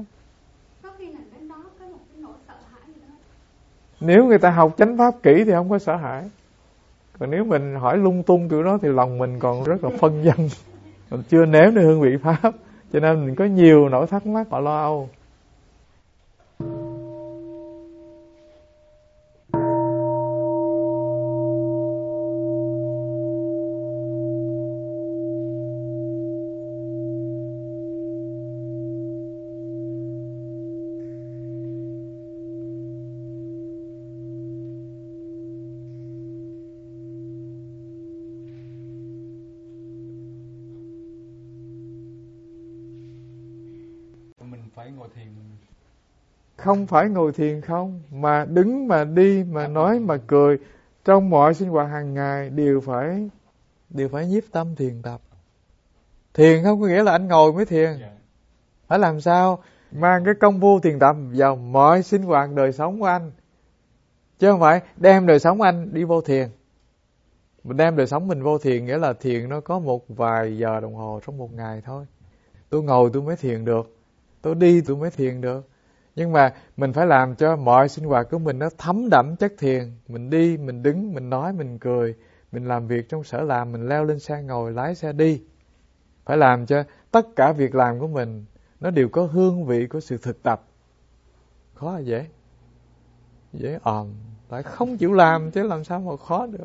Nếu người ta học chánh pháp kỹ thì không có sợ hãi. Còn nếu mình hỏi lung tung kiểu đó thì lòng mình còn rất là phân vân, mình chưa nếm được hương vị pháp, cho nên mình có nhiều nỗi thắc mắc và lo âu. Không phải ngồi thiền không, mà đứng, mà đi, mà nói, mà cười, trong mọi sinh hoạt hàng ngày đều phải nhiếp tâm thiền tập. Thiền không có nghĩa là anh ngồi mới thiền. Phải làm sao mang cái công phu thiền tập vào mọi sinh hoạt đời sống của anh, chứ không phải đem đời sống anh đi vô thiền. Mình đem đời sống mình vô thiền nghĩa là thiền nó có một vài giờ đồng hồ trong một ngày thôi. Tôi ngồi tôi mới thiền được, tôi đi tôi mới thiền được. Nhưng mà mình phải làm cho mọi sinh hoạt của mình nó thấm đẫm chất thiền. Mình đi, mình đứng, mình nói, mình cười, mình làm việc trong sở làm, mình leo lên xe ngồi, lái xe đi. Phải làm cho tất cả việc làm của mình nó đều có hương vị của sự thực tập. Khó là dễ. Dễ òm. Tại không chịu làm chứ làm sao mà khó được.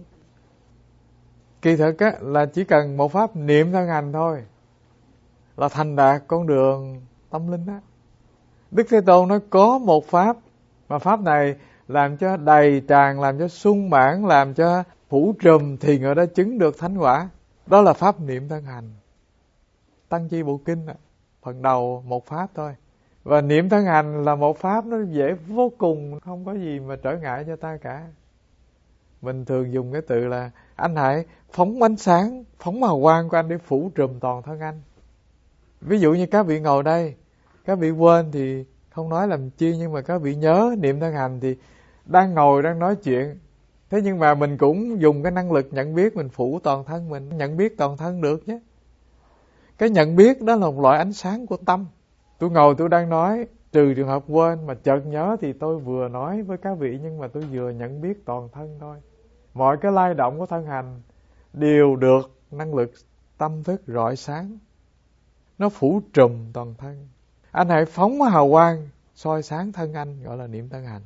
Kỳ thực á, là chỉ cần một pháp niệm thân hành thôi là thành đạt con đường tâm linh á. Đức Thế Tôn nó có một pháp, mà pháp này làm cho đầy tràn, làm cho sung mãn, làm cho phủ trùm thì người đó chứng được thánh quả. Đó là pháp niệm thân hành. Tăng Chi Bộ Kinh phần đầu một pháp thôi. Và niệm thân hành là một pháp nó dễ vô cùng, không có gì mà trở ngại cho ta cả. Mình thường dùng cái từ là anh hãy phóng ánh sáng, phóng hào quang của anh để phủ trùm toàn thân anh. Ví dụ như các vị ngồi đây, các vị quên thì không nói làm chi, nhưng mà các vị nhớ niệm thân hành thì đang ngồi đang nói chuyện. Thế nhưng mà mình cũng dùng cái năng lực nhận biết, mình phủ toàn thân mình, nhận biết toàn thân được nhé. Cái nhận biết đó là một loại ánh sáng của tâm. Tôi ngồi tôi đang nói, trừ trường hợp quên mà chợt nhớ thì tôi vừa nói với các vị nhưng mà tôi vừa nhận biết toàn thân thôi. Mọi cái lay động của thân hành đều được năng lực tâm thức rọi sáng, nó phủ trùm toàn thân. Anh hãy phóng hào quang soi sáng thân anh, gọi là niệm thân hành.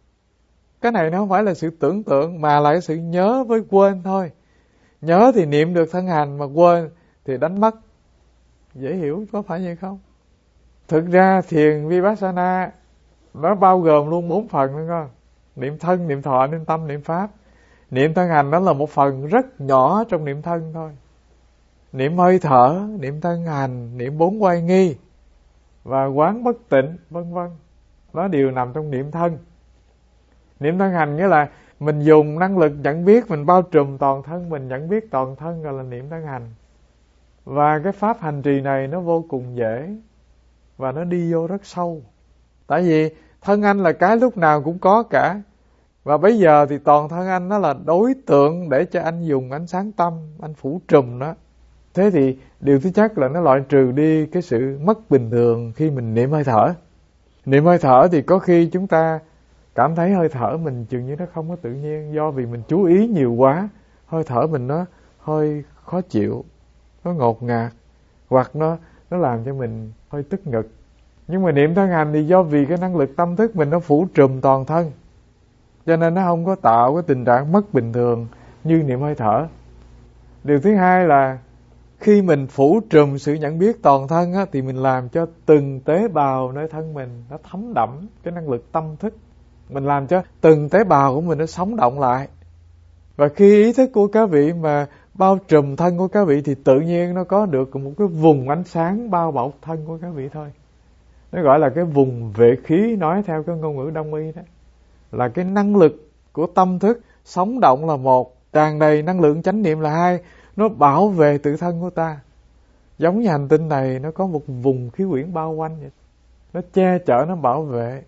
Cái này nó không phải là sự tưởng tượng, mà là cái sự nhớ với quên thôi. Nhớ thì niệm được thân hành, mà quên thì đánh mất. Dễ hiểu, có phải vậy không? Thực ra thiền Vipassana nó bao gồm luôn 4 phần đúng không? Niệm thân, niệm thọ, niệm tâm, niệm pháp. Niệm thân hành đó là một phần rất nhỏ trong niệm thân thôi. Niệm hơi thở, niệm thân hành, niệm 4 oai nghi và quán bất tịnh, vân vân, nó đều nằm trong niệm thân. Niệm thân hành nghĩa là mình dùng năng lực nhận biết, mình bao trùm toàn thân, mình nhận biết toàn thân, gọi là niệm thân hành. Và cái pháp hành trì này nó vô cùng dễ và nó đi vô rất sâu. Tại vì thân anh là cái lúc nào cũng có cả. Và bây giờ thì toàn thân anh nó là đối tượng để cho anh dùng ánh sáng tâm, anh phủ trùm nó. Thế thì điều thứ nhất là nó loại trừ đi cái sự mất bình thường khi mình niệm hơi thở. Niệm hơi thở thì có khi chúng ta cảm thấy hơi thở mình chừng như nó không có tự nhiên, do vì mình chú ý nhiều quá, hơi thở mình nó hơi khó chịu, nó ngột ngạt, hoặc nó làm cho mình hơi tức ngực. Nhưng mà niệm thân hành thì do vì cái năng lực tâm thức mình nó phủ trùm toàn thân, cho nên nó không có tạo cái tình trạng mất bình thường như niệm hơi thở. Điều thứ hai là khi mình phủ trùm sự nhận biết toàn thân á, thì mình làm cho từng tế bào nơi thân mình nó thấm đẫm cái năng lực tâm thức. Mình làm cho từng tế bào của mình nó sống động lại. Và khi ý thức của các vị mà bao trùm thân của các vị thì tự nhiên nó có được một cái vùng ánh sáng bao bọc thân của các vị thôi. Nó gọi là cái vùng vệ khí, nói theo cái ngôn ngữ Đông y đó. Là cái năng lực của tâm thức sống động là một, tràn đầy năng lượng chánh niệm là hai. Nó bảo vệ tự thân của ta. Giống như hành tinh này nó có một vùng khí quyển bao quanh vậy. Nó che chở, nó bảo vệ.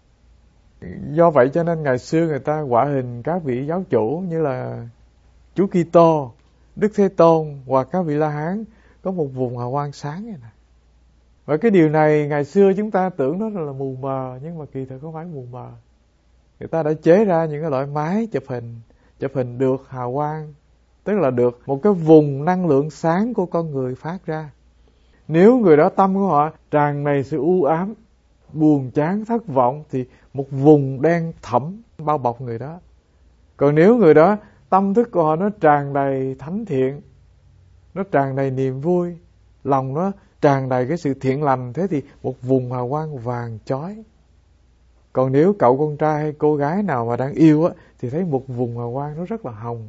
Do vậy cho nên ngày xưa người ta họa hình các vị giáo chủ như là Chúa Kitô, Đức Thế Tôn hoặc các vị La Hán có một vùng hào quang sáng này nè. Và cái điều này ngày xưa chúng ta tưởng nó là mù mờ, nhưng mà kỳ thực không phải mù mờ. Người ta đã chế ra những cái loại máy chụp hình được hào quang, tức là được một cái vùng năng lượng sáng của con người phát ra. Nếu người đó tâm của họ tràn đầy sự u ám, buồn chán, thất vọng thì một vùng đen thẫm bao bọc người đó. Còn nếu người đó tâm thức của họ nó tràn đầy thánh thiện, nó tràn đầy niềm vui, lòng nó tràn đầy cái sự thiện lành, thế thì một vùng hào quang vàng chói. Còn nếu cậu con trai hay cô gái nào mà đang yêu á, thì thấy một vùng hào quang nó rất là hồng,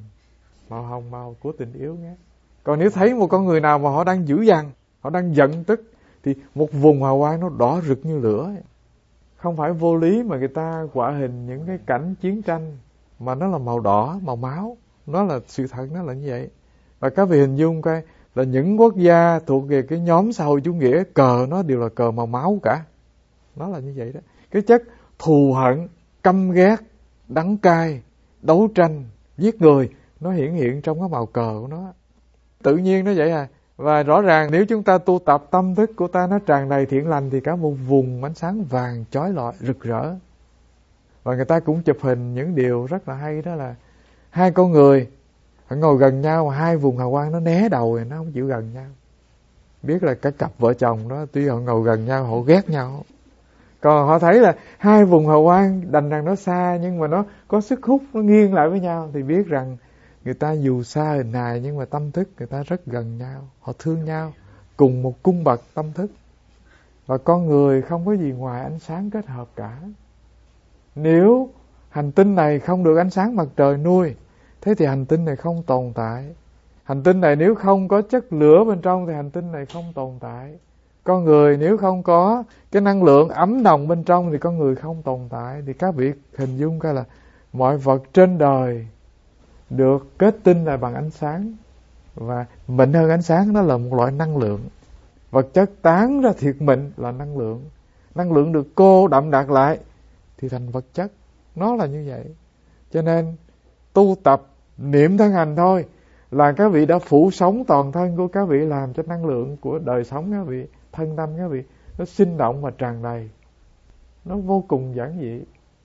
màu của tình yêu nhé. Còn nếu thấy một con người nào mà họ đang dữ dằn, họ đang giận tức, thì một vùng hào quang nó đỏ rực như lửa. Không phải vô lý mà người ta họa hình những cái cảnh chiến tranh mà nó là màu đỏ, màu máu. Nó là sự thật, nó là như vậy. Và các vị hình dung coi là những quốc gia thuộc về cái nhóm xã hội chủ nghĩa, cờ nó đều là cờ màu máu cả. Nó là như vậy đó. Cái chất thù hận, căm ghét, đắng cay, đấu tranh, giết người, nó hiện trong cái màu cờ của nó. Tự nhiên nó vậy à. Và rõ ràng nếu chúng ta tu tập tâm thức của ta nó tràn đầy thiện lành thì cả một vùng ánh sáng vàng chói lọi rực rỡ. Và người ta cũng chụp hình những điều rất là hay, đó là hai con người họ ngồi gần nhau mà hai vùng hào quang nó né đầu rồi nó không chịu gần nhau. Biết là cái cặp vợ chồng đó tuy họ ngồi gần nhau họ ghét nhau. Còn họ thấy là hai vùng hào quang đành rằng nó xa nhưng mà nó có sức hút, nó nghiêng lại với nhau thì biết rằng người ta dù xa hình hài nhưng mà tâm thức người ta rất gần nhau, họ thương nhau, cùng một cung bậc tâm thức. Và con người không có gì ngoài ánh sáng kết hợp cả. Nếu hành tinh này không được ánh sáng mặt trời nuôi, thế thì hành tinh này không tồn tại. Hành tinh này nếu không có chất lửa bên trong thì hành tinh này không tồn tại. Con người nếu không có cái năng lượng ấm nồng bên trong thì con người không tồn tại. Thì các vị hình dung coi là mọi vật trên đời được kết tinh là bằng ánh sáng. Và mịn hơn ánh sáng nó là một loại năng lượng. Vật chất tán ra thiệt mịn là năng lượng. Năng lượng được cô đậm đặc lại thì thành vật chất. Nó là như vậy. Cho nên tu tập niệm thân hành thôi là các vị đã phủ sống toàn thân của các vị, làm cho năng lượng của đời sống các vị, thân tâm các vị nó sinh động và tràn đầy. Nó vô cùng giản dị.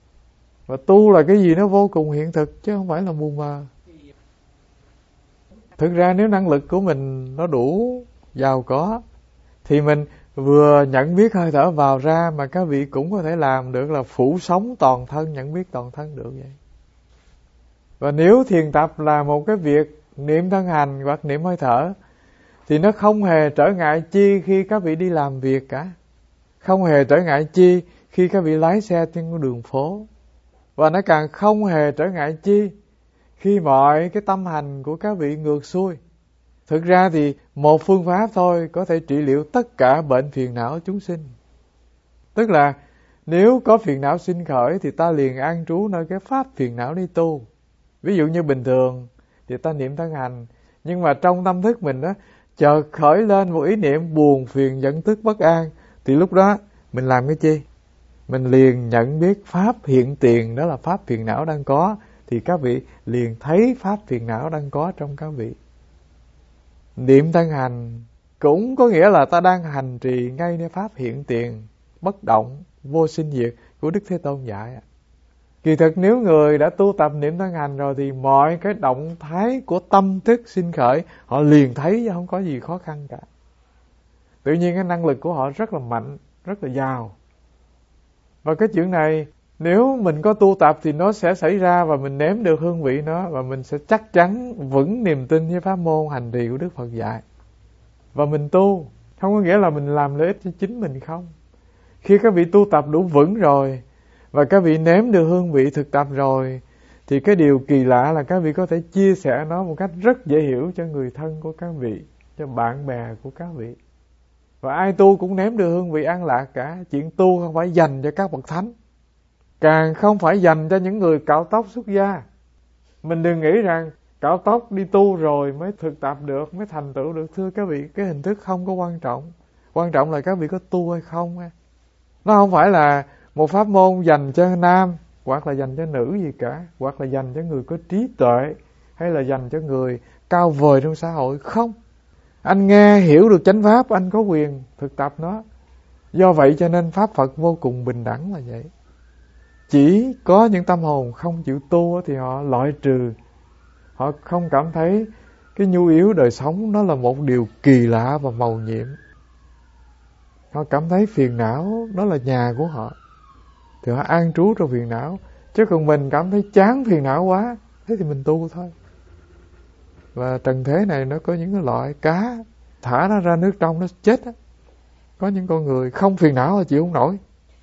Và tu là cái gì nó vô cùng hiện thực chứ không phải là mù mờ. Thực ra nếu năng lực của mình nó đủ giàu có thì mình vừa nhận biết hơi thở vào ra, mà các vị cũng có thể làm được là phủ sống toàn thân, nhận biết toàn thân được vậy. Và nếu thiền tập là một cái việc niệm thân hành hoặc niệm hơi thở thì nó không hề trở ngại chi khi các vị đi làm việc cả, không hề trở ngại chi khi các vị lái xe trên con đường phố, và nó càng không hề trở ngại chi khi mọi cái tâm hành của các vị ngược xuôi. Thực ra thì một phương pháp thôi có thể trị liệu tất cả bệnh phiền não chúng sinh. Tức là nếu có phiền não sinh khởi thì ta liền an trú nơi cái pháp phiền não đi tu. Ví dụ như bình thường thì ta niệm thân hành, nhưng mà trong tâm thức mình đó chợt khởi lên một ý niệm buồn phiền giận tức bất an, thì lúc đó mình làm cái chi? Mình liền nhận biết pháp hiện tiền, đó là pháp phiền não đang có, thì các vị liền thấy pháp phiền não đang có trong các vị. Niệm thân hành cũng có nghĩa là ta đang hành trì ngay nơi pháp hiện tiền, bất động, vô sinh diệt của Đức Thế Tôn dạy. Kỳ thực nếu người đã tu tập niệm thân hành rồi thì mọi cái động thái của tâm thức sinh khởi họ liền thấy, chứ không có gì khó khăn cả. Tự nhiên cái năng lực của họ rất là mạnh, rất là giàu. Và cái chuyện này nếu mình có tu tập thì nó sẽ xảy ra, và mình nếm được hương vị nó, và mình sẽ chắc chắn vững niềm tin với pháp môn hành trì của Đức Phật dạy. Và mình tu không có nghĩa là mình làm lợi ích cho chính mình không. Khi các vị tu tập đủ vững rồi và các vị nếm được hương vị thực tập rồi thì cái điều kỳ lạ là các vị có thể chia sẻ nó một cách rất dễ hiểu cho người thân của các vị, cho bạn bè của các vị. Và ai tu cũng nếm được hương vị an lạc cả. Chuyện tu không phải dành cho các bậc thánh, càng không phải dành cho những người cạo tóc xuất gia. Mình đừng nghĩ rằng cạo tóc đi tu rồi mới thực tập được, mới thành tựu được. Thưa các vị, cái hình thức không có quan trọng. Quan trọng là các vị có tu hay không. Nó không phải là một pháp môn dành cho nam hoặc là dành cho nữ gì cả, hoặc là dành cho người có trí tuệ, hay là dành cho người cao vời trong xã hội. Không. Anh nghe hiểu được chánh pháp, anh có quyền thực tập nó. Do vậy cho nên pháp Phật vô cùng bình đẳng là vậy. Chỉ có những tâm hồn không chịu tu thì họ loại trừ. Họ không cảm thấy cái nhu yếu đời sống nó là một điều kỳ lạ và mầu nhiệm. Họ cảm thấy phiền não đó là nhà của họ, thì họ an trú trong phiền não. Chứ còn mình cảm thấy chán phiền não quá, thế thì mình tu thôi. Và trần thế này nó có những cái loại cá thả nó ra nước trong nó chết á. Có những con người không phiền não là chịu không nổi.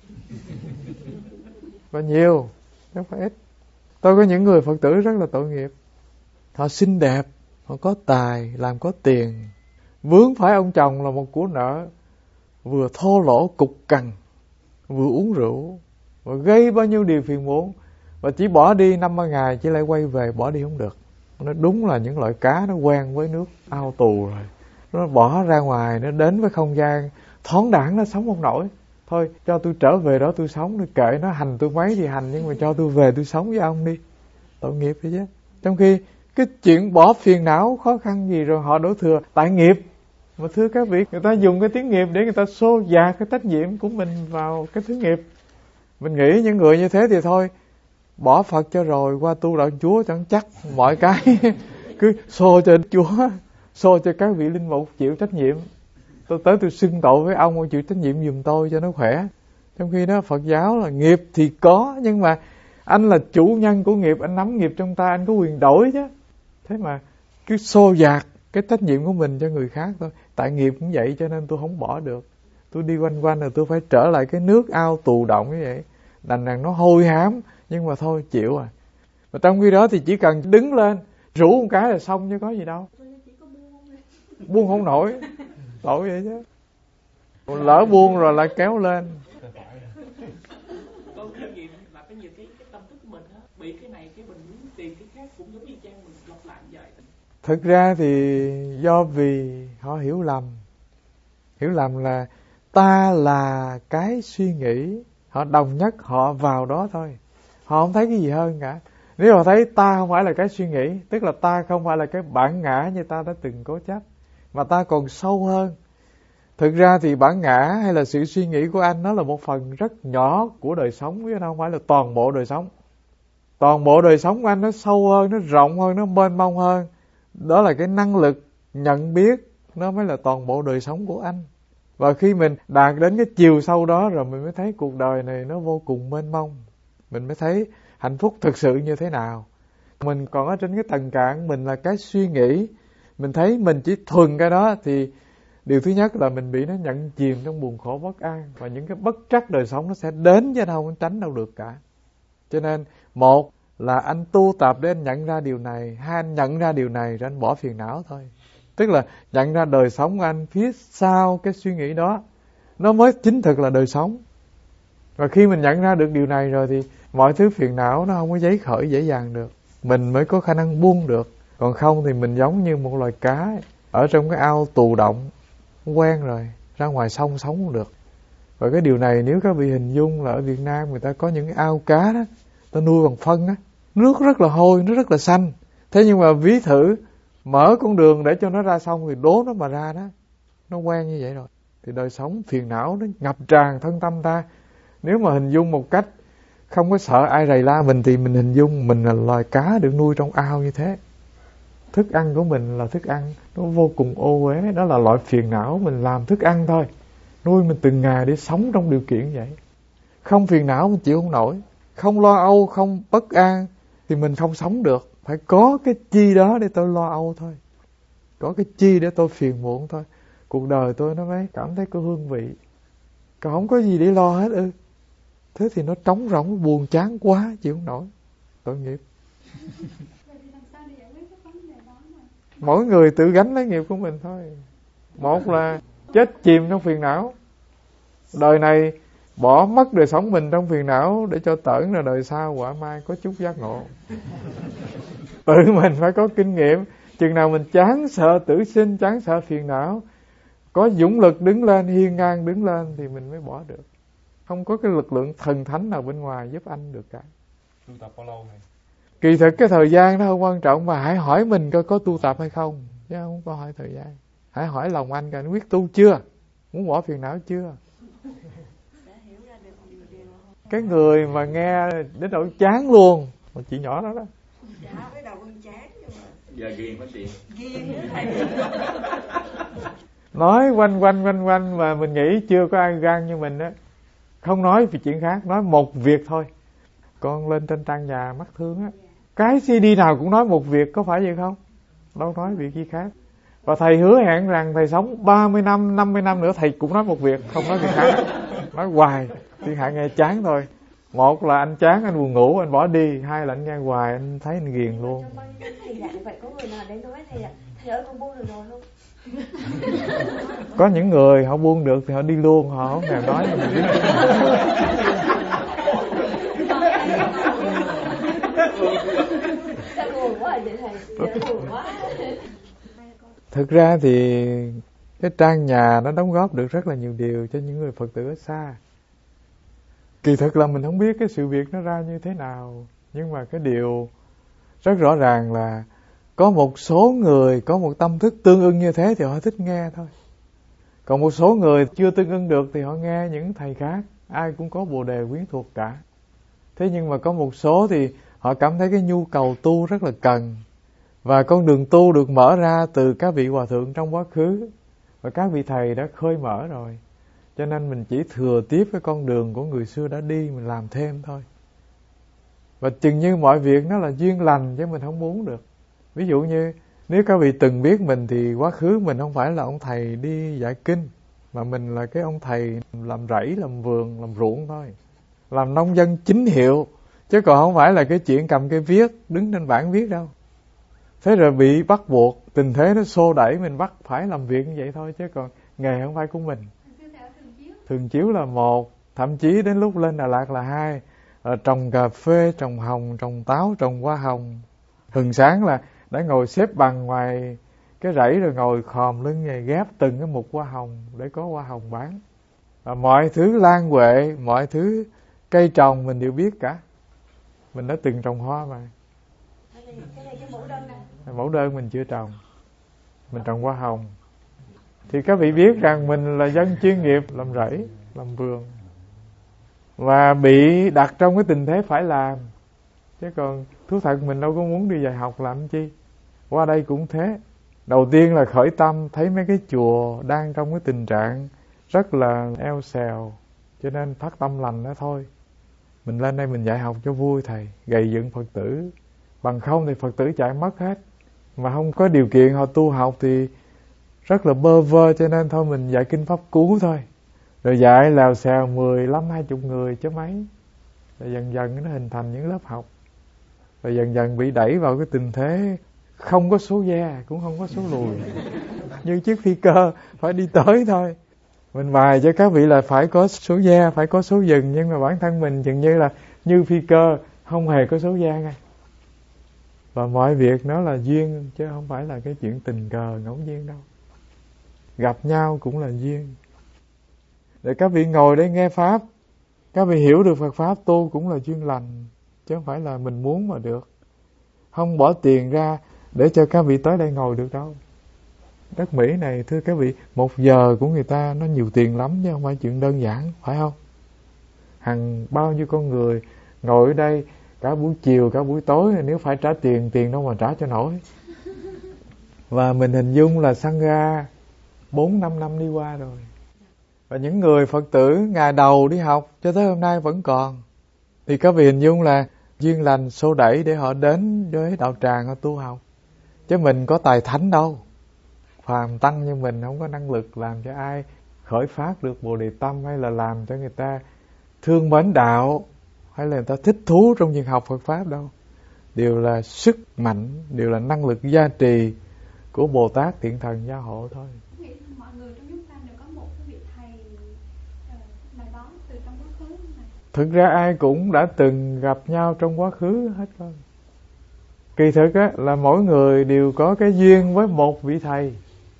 Và nhiều, không phải ít. Tôi có những người Phật tử rất là tội nghiệp. Họ xinh đẹp, họ có tài, làm có tiền, vướng phải ông chồng là một của nợ, vừa thô lỗ cục cằn, vừa uống rượu, và gây bao nhiêu điều phiền muộn, và chỉ bỏ đi 5-3 ngày chỉ lại quay về, bỏ đi không được. Nó đúng là những loại cá nó quen với nước ao tù rồi, nó bỏ ra ngoài, nó đến với không gian thoáng đãng, nó sống không nổi. Thôi cho tôi trở về đó tôi sống, tôi kệ nó hành tôi mấy thì hành, nhưng mà cho tôi về tôi sống với ông đi. Tội nghiệp vậy chứ. Trong khi cái chuyện bỏ phiền não khó khăn gì rồi họ đổ thừa tại nghiệp. Mà thưa các vị, người ta dùng cái tiếng nghiệp để người ta xô dạt cái trách nhiệm của mình vào cái thứ nghiệp. Mình nghĩ những người như thế thì thôi, bỏ Phật cho rồi, qua tu đạo Chúa chẳng chắc mọi cái cứ xô cho Chúa, xô cho các vị linh mục chịu trách nhiệm. Tôi tới tôi xưng tội với ông chịu trách nhiệm giùm tôi cho nó khỏe. Trong khi đó Phật giáo là nghiệp thì có, nhưng mà anh là chủ nhân của nghiệp, anh nắm nghiệp trong tay, anh có quyền đổi chứ. Thế mà cứ xô dạt cái trách nhiệm của mình cho người khác thôi. Tại nghiệp cũng vậy cho nên tôi không bỏ được. Tôi đi quanh quanh rồi tôi phải trở lại cái nước ao tù động như vậy. Đành rằng nó hôi hám, nhưng mà thôi chịu à. Mà trong khi đó thì chỉ cần đứng lên rủ một cái là xong chứ có gì đâu. Buông không nổi. Tội vậy chứ. Lỡ buông rồi lại kéo lên. Con kinh nghiệm là cái nhiều cái tâm thức của mình á, bị cái này cái mình muốn tìm cái khác cũng giống như Trang mình lặp lại vậy. Thực ra thì do vì họ hiểu lầm. Hiểu lầm là ta là cái suy nghĩ, họ đồng nhất họ vào đó thôi. Họ không thấy cái gì hơn cả. Nếu họ thấy ta không phải là cái suy nghĩ, tức là ta không phải là cái bản ngã như ta đã từng cố chấp, mà ta còn sâu hơn. Thực ra thì bản ngã hay là sự suy nghĩ của anh nó là một phần rất nhỏ của đời sống, chứ nó không phải là toàn bộ đời sống. Toàn bộ đời sống của anh nó sâu hơn, nó rộng hơn, nó mênh mông hơn. Đó là cái năng lực nhận biết, nó mới là toàn bộ đời sống của anh. Và khi mình đạt đến cái chiều sâu đó rồi mình mới thấy cuộc đời này nó vô cùng mênh mông. Mình mới thấy hạnh phúc thực sự như thế nào. Mình còn ở trên cái tầng cạn, mình là cái suy nghĩ, mình thấy mình chỉ thuần cái đó, thì điều thứ nhất là mình bị nó nhận chìm trong buồn khổ bất an. Và những cái bất trắc đời sống nó sẽ đến chứ đâu, tránh đâu được cả. Cho nên một là anh tu tập để anh nhận ra điều này. Hai, anh nhận ra điều này rồi anh bỏ phiền não thôi. Tức là nhận ra đời sống của anh phía sau cái suy nghĩ đó, nó mới chính thực là đời sống. Và khi mình nhận ra được điều này rồi thì mọi thứ phiền não nó không có giấy khởi dễ dàng được. Mình mới có khả năng buông được. Còn không thì mình giống như một loài cá ấy, ở trong cái ao tù động, quen rồi, ra ngoài sông sống không được. Và cái điều này nếu các vị hình dung là ở Việt Nam người ta có những cái ao cá đó, ta nuôi bằng phân á, nước rất là hôi, nước rất là xanh. Thế nhưng mà ví thử mở con đường để cho nó ra sông thì đố nó mà ra đó. Nó quen như vậy rồi. Thì đời sống phiền não nó ngập tràn thân tâm ta. Nếu mà hình dung một cách không có sợ ai rầy la mình thì mình hình dung mình là loài cá được nuôi trong ao như thế. Thức ăn của mình là thức ăn nó vô cùng ô uế, đó là loại phiền não mình làm thức ăn thôi. Nuôi mình từng ngày để sống trong điều kiện vậy. Không phiền não mình chịu không nổi. Không lo âu, không bất an thì mình không sống được. Phải có cái chi đó để tôi lo âu thôi. Có cái chi để tôi phiền muộn thôi. Cuộc đời tôi nó mới cảm thấy có hương vị. Còn không có gì để lo hết ư. Thế thì nó trống rỗng, buồn chán quá, chịu không nổi. Tội nghiệp. Mỗi người tự gánh lấy nghiệp của mình thôi. Một là chết chìm trong phiền não. Đời này bỏ mất đời sống mình trong phiền não để cho tởn là đời sau quả mai có chút giác ngộ. Tự mình phải có kinh nghiệm. Chừng nào mình chán sợ tử sinh, chán sợ phiền não, có dũng lực đứng lên, hiên ngang đứng lên thì mình mới bỏ được. Không có cái lực lượng thần thánh nào bên ngoài giúp anh được cả. Tu tập bao lâu này? Kỳ thực cái thời gian nó không quan trọng, mà hãy hỏi mình coi có tu tập hay không, chứ không có hỏi thời gian. Hãy hỏi lòng anh coi anh quyết tu chưa, muốn bỏ phiền não chưa. Cái người mà nghe đến độ chán luôn, một chị nhỏ đó đó. Giờ ghiền mất điện. Nói quanh mà mình nghĩ chưa có ai gan như mình á. Không nói về chuyện khác, nói một việc thôi. Con lên trên trang nhà mắc thương á, cái CD nào cũng nói một việc, có phải vậy không? Đâu nói việc gì khác. Và thầy hứa hẹn rằng thầy sống 30 năm, 50 năm nữa thầy cũng nói một việc, không nói việc khác. Nói hoài, thiên hạ nghe chán thôi. Một là anh chán, anh buồn ngủ, anh bỏ đi. Hai là anh nghe hoài, anh thấy anh ghiền luôn. Trong bao nhiêu năm thầy dạy vậy, có người nào đến nói thầy là thầy ơi con buông được rồi không? Có những người họ buông được thì họ đi luôn, họ không thèm nói mình biết. Sao buồn quá vậy thầy? Buồn quá. Thực ra thì cái trang nhà nó đóng góp được rất là nhiều điều cho những người Phật tử ở xa. Kỳ thực là mình không biết cái sự việc nó ra như thế nào, nhưng mà cái điều rất rõ ràng là có một số người có một tâm thức tương ưng như thế thì họ thích nghe thôi. Còn một số người chưa tương ưng được thì họ nghe những thầy khác. Ai cũng có bồ đề quyến thuộc cả. Thế nhưng mà có một số thì họ cảm thấy cái nhu cầu tu rất là cần. Và con đường tu được mở ra từ các vị hòa thượng trong quá khứ. Và các vị thầy đã khơi mở rồi. Cho nên mình chỉ thừa tiếp cái con đường của người xưa đã đi, mình làm thêm thôi. Và chừng như mọi việc nó là duyên lành chứ mình không muốn được. Ví dụ như nếu các vị từng biết mình thì quá khứ mình không phải là ông thầy đi dạy kinh, mà mình là cái ông thầy làm rẫy, làm vườn, làm ruộng thôi. Làm nông dân chính hiệu, chứ còn không phải là cái chuyện cầm cây viết, đứng trên bảng viết đâu. Thế rồi bị bắt buộc, tình thế nó xô đẩy mình bắt phải làm việc như vậy thôi, chứ còn nghề không phải của mình. Thường chiếu là một, thậm chí đến lúc lên Đà Lạt là hai. Trồng cà phê, trồng hồng, trồng táo, trồng hoa hồng. Thường sáng là đã ngồi xếp bằng ngoài cái rẫy rồi ngồi khòm lưng này ghép từng cái mục hoa hồng để có hoa hồng bán. Và mọi thứ lan huệ, mọi thứ cây trồng mình đều biết cả. Mình đã từng trồng hoa mà. Cái mẫu đơn này. Mẫu đơn mình chưa trồng. Mình trồng hoa hồng. Thì các vị biết rằng mình là dân chuyên nghiệp làm rẫy, làm vườn. Và bị đặt trong cái tình thế phải làm. Chứ còn thú thật mình đâu có muốn đi dạy học làm chi. Qua đây cũng thế. Đầu tiên là khởi tâm thấy mấy cái chùa đang trong cái tình trạng rất là eo xèo, cho nên phát tâm lành đó thôi. Mình lên đây mình dạy học cho vui thầy, gầy dựng Phật tử. Bằng không thì Phật tử chạy mất hết. Mà không có điều kiện họ tu học thì rất là bơ vơ, cho nên thôi mình dạy kinh pháp cú thôi. Rồi dạy lèo xèo 15, 20 người chứ mấy. Rồi dần dần nó hình thành những lớp học. Rồi dần dần bị đẩy vào cái tình thế không có số gia cũng không có số lùi. Như chiếc phi cơ phải đi tới thôi. Mình bài cho các vị là phải có số gia, phải có số dừng, nhưng mà bản thân mình chừng như là như phi cơ không hề có số gia ngay. Và mọi việc nó là duyên chứ không phải là cái chuyện tình cờ ngẫu nhiên đâu. Gặp nhau cũng là duyên. Để các vị ngồi đây nghe pháp, các vị hiểu được Phật pháp tu cũng là duyên lành, chứ không phải là mình muốn mà được. Không bỏ tiền ra để cho các vị tới đây ngồi được đâu. Đất Mỹ này thưa các vị, 1 giờ của người ta nó nhiều tiền lắm chứ không phải chuyện đơn giản, phải không? Hàng bao nhiêu con người ngồi ở đây cả buổi chiều, cả buổi tối, nếu phải trả tiền đâu mà trả cho nổi. Và mình hình dung là Sangha 4-5 năm đi qua rồi. Và những người Phật tử ngày đầu đi học cho tới hôm nay vẫn còn. Thì các vị hình dung là duyên lành xô đẩy để họ đến với đạo tràng họ tu học. Chứ mình có tài thánh đâu. Phàm tăng như mình không có năng lực làm cho ai khởi phát được Bồ Đề Tâm, hay là làm cho người ta thương mến đạo, hay là người ta thích thú trong việc học Phật pháp đâu. Đều là sức mạnh, đều là năng lực gia trì của Bồ Tát Thiện Thần gia hộ thôi. Nghĩ là mọi người trong chúng ta đều có một cái vị thầy nào đó từ trong quá khứ này. Thực ra ai cũng đã từng gặp nhau trong quá khứ hết rồi. Kỳ thực á, là mỗi người đều có cái duyên với một vị thầy.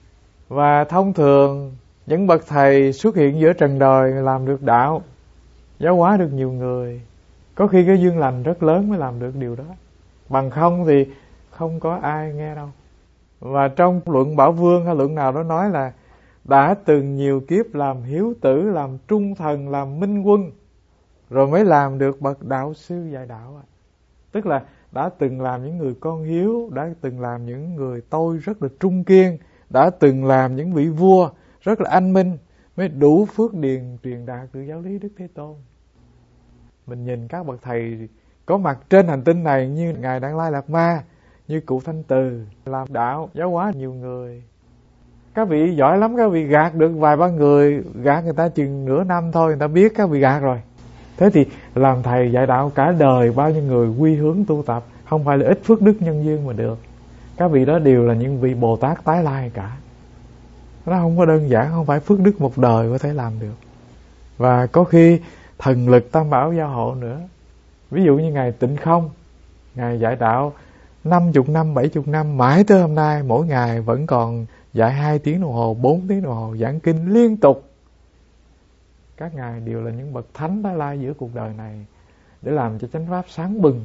Và thông thường những bậc thầy xuất hiện giữa trần đời làm được đạo, giáo hóa được nhiều người. Có khi cái duyên lành rất lớn mới làm được điều đó. Bằng không thì không có ai nghe đâu. Và trong luận Bảo Vương hay luận nào đó nói là đã từng nhiều kiếp làm hiếu tử, làm trung thần, làm minh quân, rồi mới làm được bậc đạo sư dạy đạo. Tức là đã từng làm những người con hiếu, đã từng làm những người tôi rất là trung kiên, đã từng làm những vị vua rất là anh minh, mới đủ phước điền truyền đạt được giáo lý Đức Thế Tôn. Mình nhìn các bậc thầy có mặt trên hành tinh này như Ngài Đặng Lai Lạt Ma, như cụ Thanh Từ, làm đạo, giáo hóa nhiều người. Các vị giỏi lắm, các vị gạt được vài ba người, gạt người ta chừng nửa năm thôi, người ta biết các vị gạt rồi. Thế thì làm thầy dạy đạo cả đời bao nhiêu người quy hướng tu tập, không phải là ít phước đức nhân duyên mà được. Các vị đó đều là những vị Bồ Tát tái lai cả. Nó không có đơn giản, không phải phước đức một đời có thể làm được. Và có khi thần lực Tam Bảo gia hộ nữa. Ví dụ như Ngài Tịnh Không, Ngài dạy đạo 50 năm, 70 năm, mãi tới hôm nay mỗi ngày vẫn còn dạy 2 tiếng đồng hồ, 4 tiếng đồng hồ, giảng kinh liên tục. Các ngài đều là những bậc thánh tái lai giữa cuộc đời này để làm cho chánh pháp sáng bừng.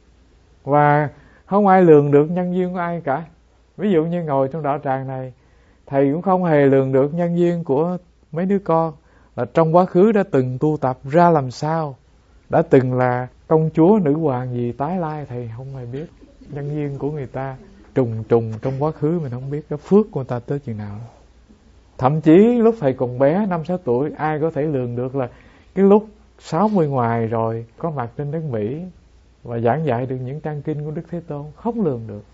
Và không ai lường được nhân duyên của ai cả. Ví dụ như ngồi trong đạo tràng này, thầy cũng không hề lường được nhân duyên của mấy đứa con là trong quá khứ đã từng tu tập ra làm sao, đã từng là công chúa nữ hoàng gì tái lai, thầy không hề biết. Nhân duyên của người ta trùng trong quá khứ mình không biết cái phước của người ta tới chừng nào. Thậm chí lúc thầy còn bé 5-6 tuổi, ai có thể lường được là cái lúc 60 ngoài rồi có mặt trên đất Mỹ và giảng dạy được những trang kinh của Đức Thế Tôn, không lường được.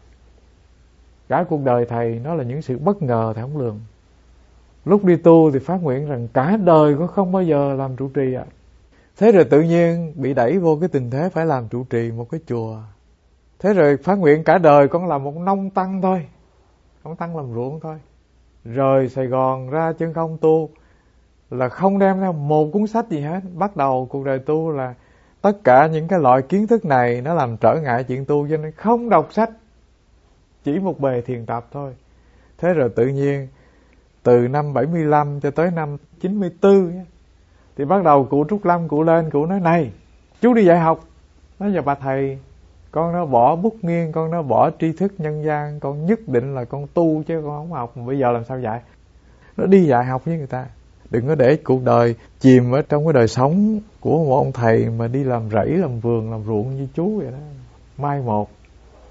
Cả cuộc đời thầy nó là những sự bất ngờ thầy không lường. Lúc đi tu thì phát nguyện rằng cả đời con không bao giờ làm trụ trì ạ. Thế rồi tự nhiên bị đẩy vô cái tình thế phải làm trụ trì một cái chùa. Thế rồi phát nguyện cả đời con làm một nông tăng thôi, nông tăng làm ruộng thôi. Rời Sài Gòn ra chân không tu là không đem theo một cuốn sách gì hết. Bắt đầu cuộc đời tu là tất cả những cái loại kiến thức này nó làm trở ngại chuyện tu, cho nên không đọc sách, chỉ một bề thiền tập thôi. Thế rồi tự nhiên từ năm 75 cho tới năm 94 thì bắt đầu cụ Trúc Lâm cụ lên, cụ nói này chú đi dạy học. Nói giờ bà thầy, con nó bỏ bút nghiêng, con nó bỏ tri thức nhân gian, con nhất định là con tu chứ con không học, mà bây giờ làm sao dạy. Nó đi dạy học với người ta. Đừng có để cuộc đời chìm ở trong cái đời sống của một ông thầy mà đi làm rẫy, làm vườn, làm ruộng như chú vậy đó. Mai một.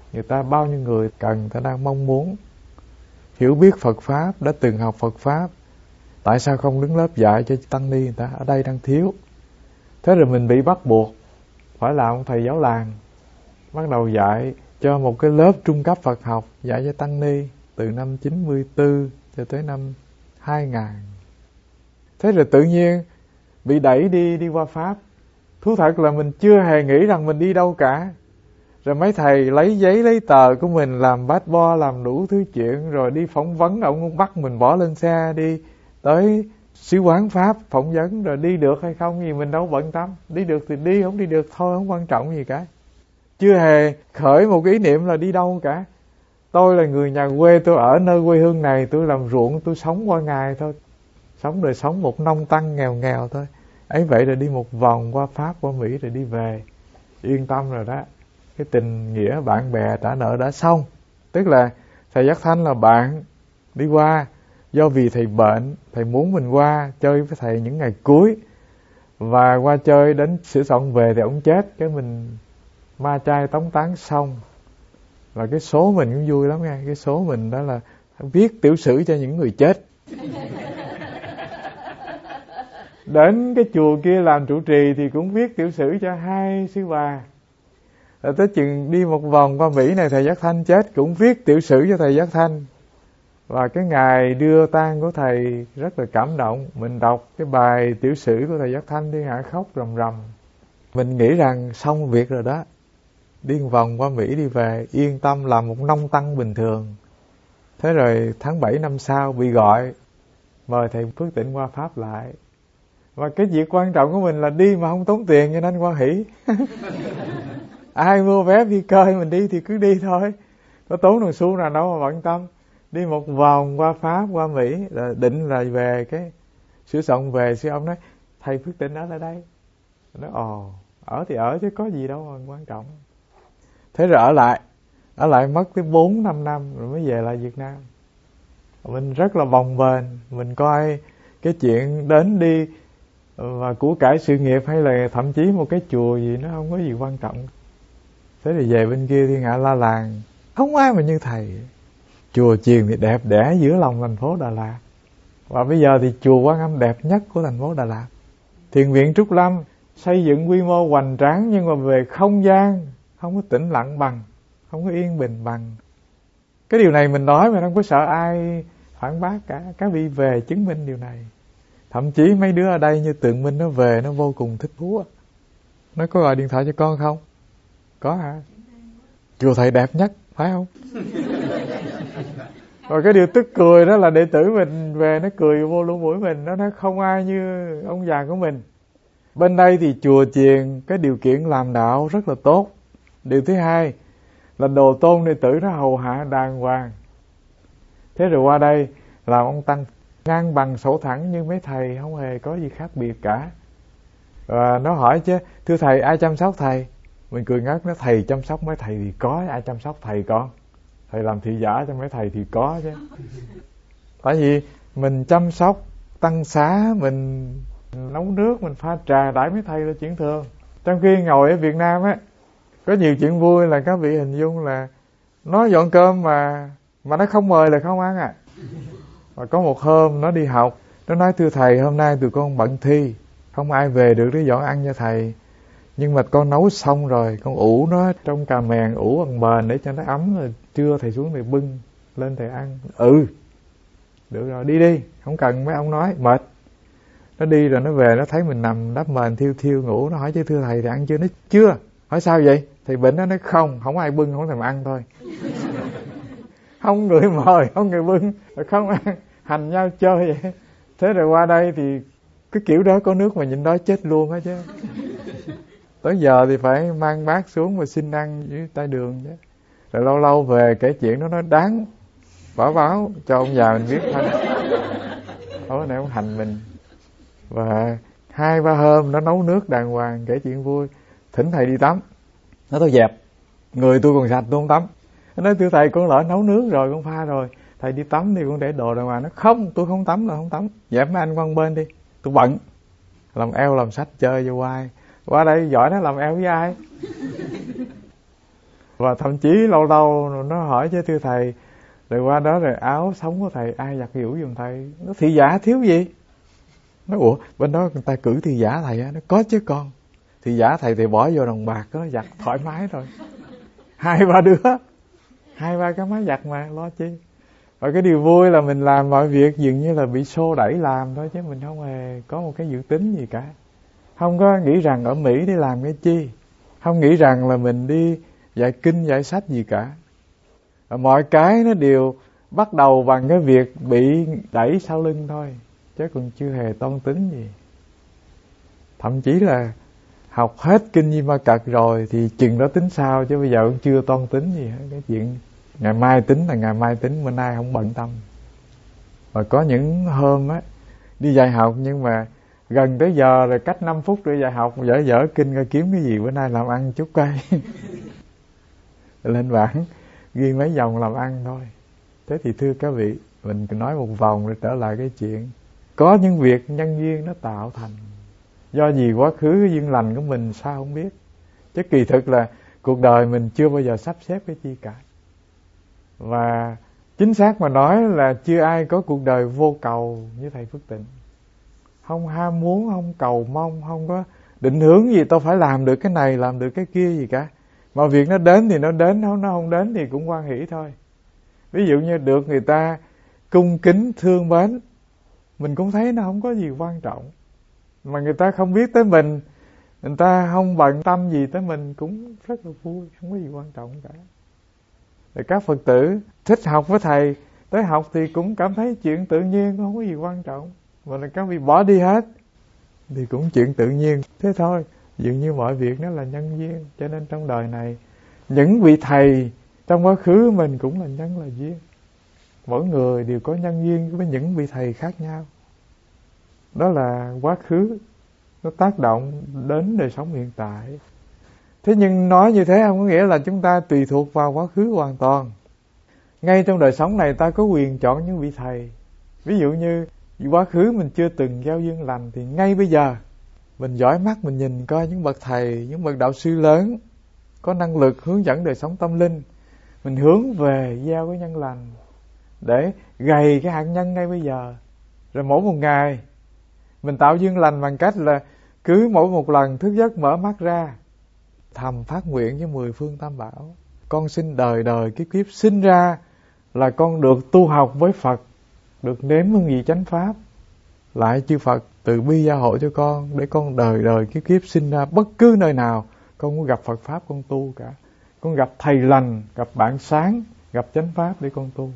Người ta bao nhiêu người cần, người ta đang mong muốn hiểu biết Phật Pháp, đã từng học Phật Pháp. Tại sao không đứng lớp dạy cho tăng ni người ta? Ở đây đang thiếu. Thế rồi mình bị bắt buộc phải làm một thầy giáo làng, bắt đầu dạy cho một cái lớp trung cấp Phật học, dạy cho tăng ni từ năm 94 cho tới năm 2000. Thế rồi tự nhiên bị đẩy đi qua Pháp. Thú thật là mình chưa hề nghĩ rằng mình đi đâu cả. Rồi mấy thầy lấy giấy lấy tờ của mình làm passport, làm đủ thứ chuyện, rồi đi phỏng vấn, ông cũng bắt mình bỏ lên xe đi tới sứ quán Pháp phỏng vấn, rồi đi được hay không gì mình đâu bận tâm. Đi được thì đi, không đi được thôi, không quan trọng gì cả. Chưa hề khởi một ý niệm là đi đâu cả. Tôi là người nhà quê, tôi ở nơi quê hương này, tôi làm ruộng, tôi sống qua ngày thôi. Sống đời sống một nông tăng nghèo thôi. Ấy vậy rồi đi một vòng qua Pháp, qua Mỹ rồi đi về. Yên tâm rồi đó. Cái tình nghĩa bạn bè trả nợ đã xong. Tức là thầy Giác Thanh là bạn đi qua, do vì thầy bệnh, thầy muốn mình qua chơi với thầy những ngày cuối, và qua chơi đến sửa soạn về thì ông chết, cái mình ma chay tống táng xong. Là cái số mình cũng vui lắm nha. Cái số mình đó là viết tiểu sử cho những người chết. Đến cái chùa kia làm trụ trì thì cũng viết tiểu sử cho 2 sư bà. Rồi tới chừng đi một vòng qua Mỹ này, thầy Giác Thanh chết cũng viết tiểu sử cho thầy Giác Thanh. Và cái ngày đưa tang của thầy rất là cảm động. Mình đọc cái bài tiểu sử của thầy Giác Thanh, thiên hạ khóc rầm rầm. Mình nghĩ rằng xong việc rồi đó. Đi một vòng qua Mỹ đi về, yên tâm làm một nông tăng bình thường. Thế rồi tháng 7 năm sau bị gọi, mời thầy Phước Tịnh qua Pháp lại. Và cái việc quan trọng của mình là đi mà không tốn tiền, cho nên hoan hỷ. Ai mua vé phi cơ mình đi thì cứ đi thôi. Có tốn đồng xu nào đâu mà bận tâm. Đi một vòng qua Pháp, qua Mỹ, là định là về cái sửa soạn về. Sư ông nói, thầy Phước Tịnh ở lại đây. Nói, ở thì ở chứ có gì đâu mà quan trọng. Thế rồi ở lại mất tới 4-5 năm rồi mới về lại Việt Nam. Mình rất là bồng bềnh. Mình coi cái chuyện đến đi và của cải sự nghiệp, hay là thậm chí một cái chùa gì nó không có gì quan trọng. Thế thì về bên kia thiên hạ la làng, không ai mà như thầy. Chùa chiền thì đẹp đẽ giữa lòng thành phố Đà Lạt. Và bây giờ thì chùa Quan Âm đẹp nhất của thành phố Đà Lạt. Thiền viện Trúc Lâm xây dựng quy mô hoành tráng, nhưng mà về không gian không có tĩnh lặng bằng, không có yên bình bằng. Cái điều này mình nói mà không có sợ ai phản bác cả. Các vị về chứng minh điều này. Thậm chí mấy đứa ở đây như Tượng Minh nó về nó vô cùng thích thú. Nó có gọi điện thoại cho con không? Có hả? Chùa thầy đẹp nhất, phải không? Và cái điều tức cười đó là đệ tử mình về nó cười vô lỗ mũi mình. Nó nói không ai như ông già của mình. Bên đây thì chùa chiền cái điều kiện làm đạo rất là tốt. Điều thứ hai là đồ tôn đệ tử nó hầu hạ đàng hoàng. Thế rồi qua đây làm ông tăng ngang bằng sổ thẳng như mấy thầy, không hề có gì khác biệt cả. Và nó hỏi chứ, thưa thầy ai chăm sóc thầy? Mình cười ngất, nó thầy chăm sóc mấy thầy thì có, ai chăm sóc thầy con? Thầy làm thị giả cho mấy thầy thì có chứ. Tại vì mình chăm sóc tăng xá, mình nấu nước, mình pha trà đãi mấy thầy là chuyện thường. Trong khi ngồi ở Việt Nam á, có nhiều chuyện vui là các vị hình dung là nó dọn cơm mà nó không mời là không ăn à. Và có một hôm nó đi học, nó nói thưa thầy hôm nay tụi con bận thi, không ai về được để dọn ăn cho thầy. Nhưng mà con nấu xong rồi, con ủ nó trong cà mèn, ủ bằng bền để cho nó ấm, rồi trưa thầy xuống thầy bưng lên thầy ăn. Được rồi, đi, không cần mấy ông nói, mệt. Nó đi rồi nó về, nó thấy mình nằm đắp mền thiêu ngủ, nó hỏi chứ thưa thầy ăn chưa? Nó chưa. Hỏi sao vậy? Thầy bệnh nó nói không ai bưng, không thèm ăn thôi. Không người mời, không người bưng, không ăn, hành nhau chơi vậy. Thế rồi qua đây thì cái kiểu đó có nước mà nhìn đó chết luôn hết chứ. Tới giờ thì phải mang bát xuống và xin ăn dưới tay đường chứ. Rồi lâu lâu về kể chuyện đó nó đáng báo cho ông già mình biết thôi. Tối nay ông hành mình. Và 2-3 hôm nó nấu nước đàng hoàng, kể chuyện vui. Thỉnh thầy đi tắm. Nó tôi dẹp, người tôi còn sạch tôi không tắm. Nó nói thưa thầy con lỡ nấu nước rồi, con pha rồi, thầy đi tắm đi, con để đồ đàng hoàng. Nó không, tôi không tắm là không tắm. Dẹp mấy anh qua bên đi, tôi bận. Làm eo làm sách chơi vô hoài. Qua đây giỏi nó làm eo với ai? Và thậm chí lâu lâu nó hỏi chứ thưa thầy, rồi qua đó rồi áo sống của thầy ai giặt giũ giùm thầy? Nó thị giả thiếu gì? Nó ủa bên đó người ta cử thị giả thầy á, nó có chứ con. Thị giả thầy thì bỏ vô đồng bạc đó giặt thoải mái rồi. 2-3 đứa, 2-3 cái máy giặt mà lo chi. Và cái điều vui là mình làm mọi việc dường như là bị xô đẩy làm thôi, chứ mình không hề có một cái dự tính gì cả. Không có nghĩ rằng ở Mỹ đi làm cái chi, không nghĩ rằng là mình đi dạy kinh dạy sách gì cả. Và mọi cái nó đều bắt đầu bằng cái việc bị đẩy sau lưng thôi, chứ còn chưa hề toan tính gì. Thậm chí là học hết kinh Di Ma Cật rồi thì chừng đó tính sao, chứ bây giờ cũng chưa toan tính gì hết. Cái chuyện ngày mai tính là ngày mai tính, bữa nay không bận tâm. Và có những hôm á đi dạy học nhưng mà gần tới giờ rồi, cách 5 phút để dạy học, dở kinh coi kiếm cái gì bữa nay làm ăn chút cây. Lên bảng ghi mấy dòng làm ăn thôi. Thế thì thưa các vị, mình nói một vòng để trở lại cái chuyện có những việc nhân duyên nó tạo thành. Do gì quá khứ cái duyên lành của mình sao không biết. Chứ kỳ thực là cuộc đời mình chưa bao giờ sắp xếp cái chi cả. Và chính xác mà nói là chưa ai có cuộc đời vô cầu như thầy Phước Tịnh. Không ham muốn, không cầu mong, không có định hướng gì tôi phải làm được cái này, làm được cái kia gì cả. Mà việc nó đến thì nó đến, nó không đến thì cũng hoan hỷ thôi. Ví dụ như được người ta cung kính thương mến, mình cũng thấy nó không có gì quan trọng. Mà người ta không biết tới mình, người ta không bận tâm gì tới mình cũng rất là vui, không có gì quan trọng cả. Rồi các Phật tử thích học với thầy, tới học thì cũng cảm thấy chuyện tự nhiên, không có gì quan trọng. Mà là các vị bỏ đi hết thì cũng chuyện tự nhiên. Thế thôi, dường như mọi việc nó là nhân duyên. Cho nên trong đời này, những vị thầy trong quá khứ mình cũng là nhân là duyên. Mỗi người đều có nhân duyên với những vị thầy khác nhau. Đó là quá khứ, nó tác động đến đời sống hiện tại. Thế nhưng nói như thế không có nghĩa là chúng ta tùy thuộc vào quá khứ hoàn toàn. Ngay trong đời sống này ta có quyền chọn những vị thầy. Ví dụ như quá khứ mình chưa từng gieo duyên lành, thì ngay bây giờ mình dõi mắt mình nhìn coi những bậc thầy, những bậc đạo sư lớn có năng lực hướng dẫn đời sống tâm linh, mình hướng về gieo cái nhân lành để gầy cái hạt nhân ngay bây giờ. Rồi mỗi một ngày mình tạo duyên lành bằng cách là cứ mỗi một lần thức giấc mở mắt ra thầm phát nguyện với 10 phương tam bảo: con xin đời đời kiếp kiếp sinh ra là con được tu học với Phật, được nếm hương vị chánh pháp, lại chư Phật từ bi gia hộ cho con, để con đời đời kiếp kiếp sinh ra bất cứ nơi nào con muốn gặp Phật pháp con tu cả. Con gặp thầy lành, gặp bạn sáng, gặp chánh pháp để con tu.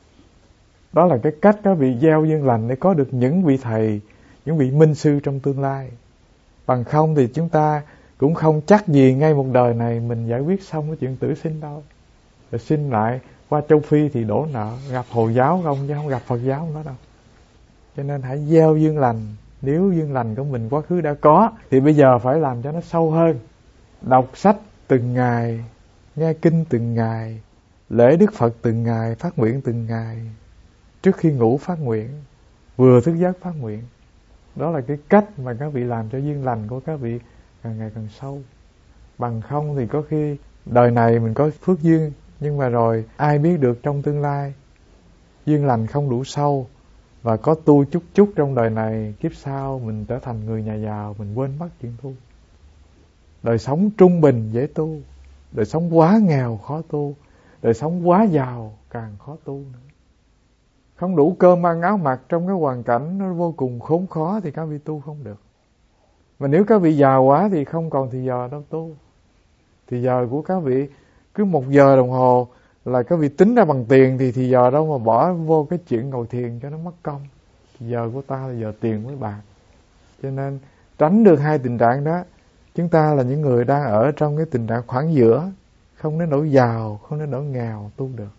Đó là cái cách các vị gieo duyên lành để có được những vị thầy, những vị minh sư trong tương lai. Bằng không thì chúng ta cũng không chắc gì ngay một đời này mình giải quyết xong cái chuyện tử sinh đâu. Rồi sinh lại qua châu Phi thì đổ nợ, gặp Hồi giáo không chứ không gặp Phật giáo không đó đâu. Cho nên hãy gieo duyên lành. Nếu duyên lành của mình quá khứ đã có thì bây giờ phải làm cho nó sâu hơn. Đọc sách từng ngày, nghe kinh từng ngày, lễ Đức Phật từng ngày, phát nguyện từng ngày. Trước khi ngủ phát nguyện, vừa thức giấc phát nguyện. Đó là cái cách mà các vị làm cho duyên lành của các vị càng ngày càng sâu. Bằng không thì có khi đời này mình có phước duyên, nhưng mà rồi ai biết được trong tương lai duyên lành không đủ sâu, và có tu chút chút trong đời này, kiếp sau mình trở thành người nhà giàu, mình quên mất chuyện tu. Đời sống trung bình dễ tu, đời sống quá nghèo khó tu, đời sống quá giàu càng khó tu nữa. Không đủ cơm ăn áo mặc trong cái hoàn cảnh nó vô cùng khốn khó thì các vị tu không được. Mà nếu các vị giàu quá thì không còn thì giờ đâu tu. Thì giờ của các vị cứ 1 giờ đồng hồ là các vị tính ra bằng tiền, thì giờ đâu mà bỏ vô cái chuyện ngồi thiền cho nó mất công. Thì giờ của ta là giờ tiền với bạc. Cho nên tránh được hai tình trạng đó, chúng ta là những người đang ở trong cái tình trạng khoảng giữa, không đến nỗi giàu, không đến nỗi nghèo tu được.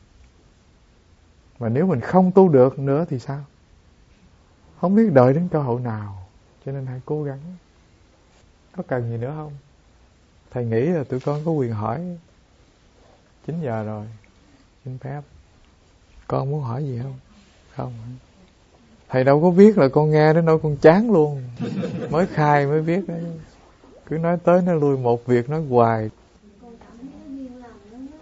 Mà nếu mình không tu được nữa thì sao? Không biết đợi đến cơ hội nào. Cho nên hãy cố gắng. Có cần gì nữa không? Thầy nghĩ là tụi con có quyền hỏi. 9 giờ rồi. Xin phép. Con muốn hỏi gì không? Không. Thầy đâu có biết là con nghe đến nỗi con chán luôn. Mới khai mới biết đó. Cứ nói tới nói lui một việc nói hoài. Con cảm thấy duyên lành nó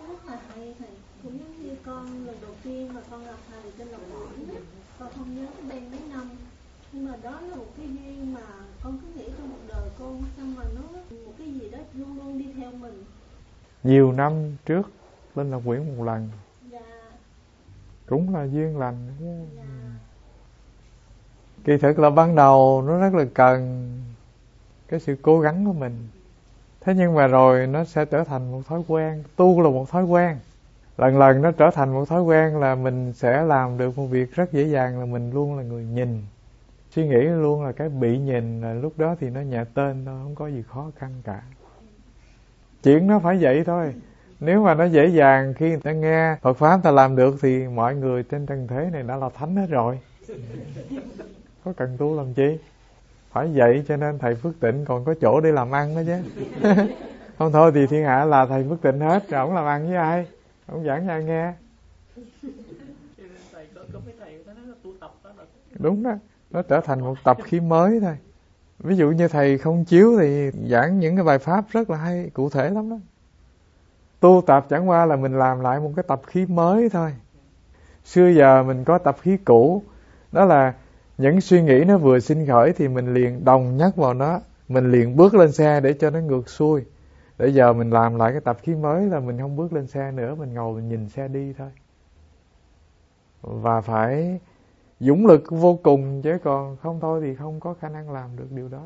mà nó một cái gì đó luôn luôn đi theo mình. Nhiều năm trước lên Lộc Quyển một lần. Dạ. Cũng là duyên lành. Dạ. Kỳ thực là ban đầu nó rất là cần cái sự cố gắng của mình. Thế nhưng mà rồi nó sẽ trở thành một thói quen. Tu là một thói quen. Lần lần nó trở thành một thói quen là mình sẽ làm được một việc rất dễ dàng, là mình luôn là người nhìn. Suy nghĩ luôn là cái bị nhìn, là lúc đó thì nó nhẹ tên thôi, không có gì khó khăn cả. Chuyện nó phải vậy thôi. Nếu mà nó dễ dàng, khi người ta nghe Phật Pháp ta làm được thì mọi người trên trần thế này đã là thánh hết rồi. Có cần tu làm chi? Phải vậy cho nên thầy Phước Tịnh còn có chỗ để làm ăn đó chứ. Không thôi thì thiên hạ là thầy Phước Tịnh hết, rồi ông làm ăn với ai? Ông giảng cho ai nghe? Đúng đó, nó trở thành một tập khí mới thôi. Ví dụ như thầy Không Chiếu thì giảng những cái bài pháp rất là hay, cụ thể lắm đó. Tu tập chẳng qua là mình làm lại một cái tập khí mới thôi. Xưa giờ mình có tập khí cũ, đó là những suy nghĩ nó vừa sinh khởi thì mình liền đồng nhắc vào nó, mình liền bước lên xe để cho nó ngược xuôi. Để giờ mình làm lại cái tập khí mới là mình không bước lên xe nữa, mình ngồi mình nhìn xe đi thôi. Và phải dũng lực vô cùng, chứ còn không thôi thì không có khả năng làm được điều đó.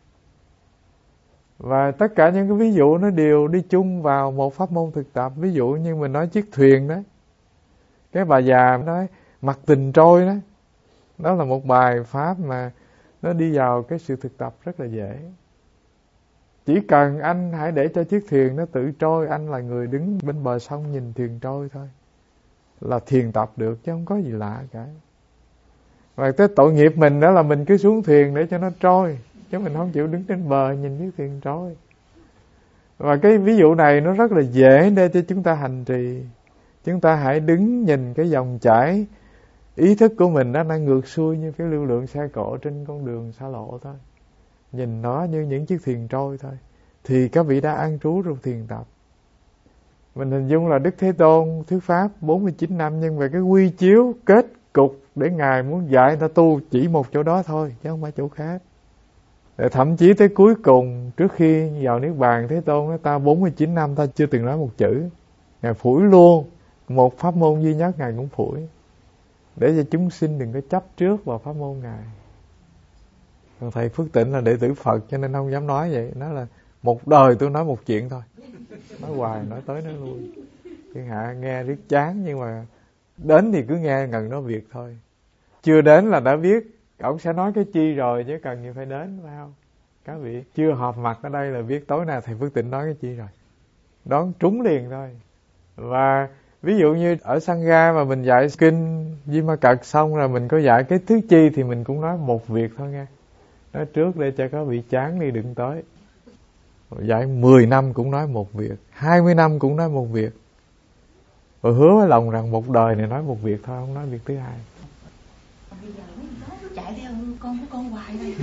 Và tất cả những cái ví dụ nó đều đi chung vào một pháp môn thực tập. Ví dụ như mình nói chiếc thuyền đó, cái bà già nói mặt tình trôi đó, đó là một bài pháp mà nó đi vào cái sự thực tập rất là dễ. Chỉ cần anh hãy để cho chiếc thuyền nó tự trôi, anh là người đứng bên bờ sông nhìn thuyền trôi thôi, là thiền tập được, chứ không có gì lạ cả. Và cái tội nghiệp mình đó là mình cứ xuống thuyền để cho nó trôi, chứ mình không chịu đứng trên bờ nhìn chiếc thuyền trôi. Và cái ví dụ này nó rất là dễ để cho chúng ta hành trì. Chúng ta hãy đứng nhìn cái dòng chảy ý thức của mình nó đang ngược xuôi như cái lưu lượng xe cộ trên con đường xa lộ thôi. Nhìn nó như những chiếc thuyền trôi thôi, thì các vị đã an trú trong thiền tập. Mình hình dung là Đức Thế Tôn thuyết pháp 49 năm, nhưng về cái quy chiếu kết cục để Ngài muốn dạy người ta tu chỉ một chỗ đó thôi, chứ không phải chỗ khác. Để thậm chí tới cuối cùng, trước khi vào Niết Bàn, Thế Tôn nói ta 49 năm ta chưa từng nói một chữ. Ngài phủi luôn, một pháp môn duy nhất Ngài cũng phủi, để cho chúng sinh đừng có chấp trước vào pháp môn Ngài. Còn thầy Phước Tịnh là đệ tử Phật cho nên không dám nói vậy. Nói là một đời tôi nói một chuyện thôi, nói hoài, nói tới nói lui, thiên hạ nghe riết chán. Nhưng mà đến thì cứ nghe ngần nói việc thôi. Chưa đến là đã biết ổng sẽ nói cái chi rồi, chứ cần gì phải đến, phải không? Các vị chưa họp mặt ở đây là biết tối nay thầy Phước Tịnh nói cái chi rồi, đón trúng liền thôi. Và ví dụ như ở Sangha mà mình dạy kinh Di Ma Cật xong rồi mình có dạy cái thứ chi thì mình cũng nói một việc thôi nghe. Nói trước để cho các vị chán đi đừng tới. Dạy 10 năm cũng nói một việc, 20 năm cũng nói một việc. Rồi hứa với lòng rằng một đời này nói một việc thôi, không nói việc thứ hai. Bây giờ mấy đó nó chạy theo con của con hoài đây.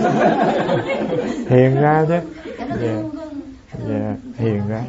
Hiền ra chứ. Dạ, hiền ra.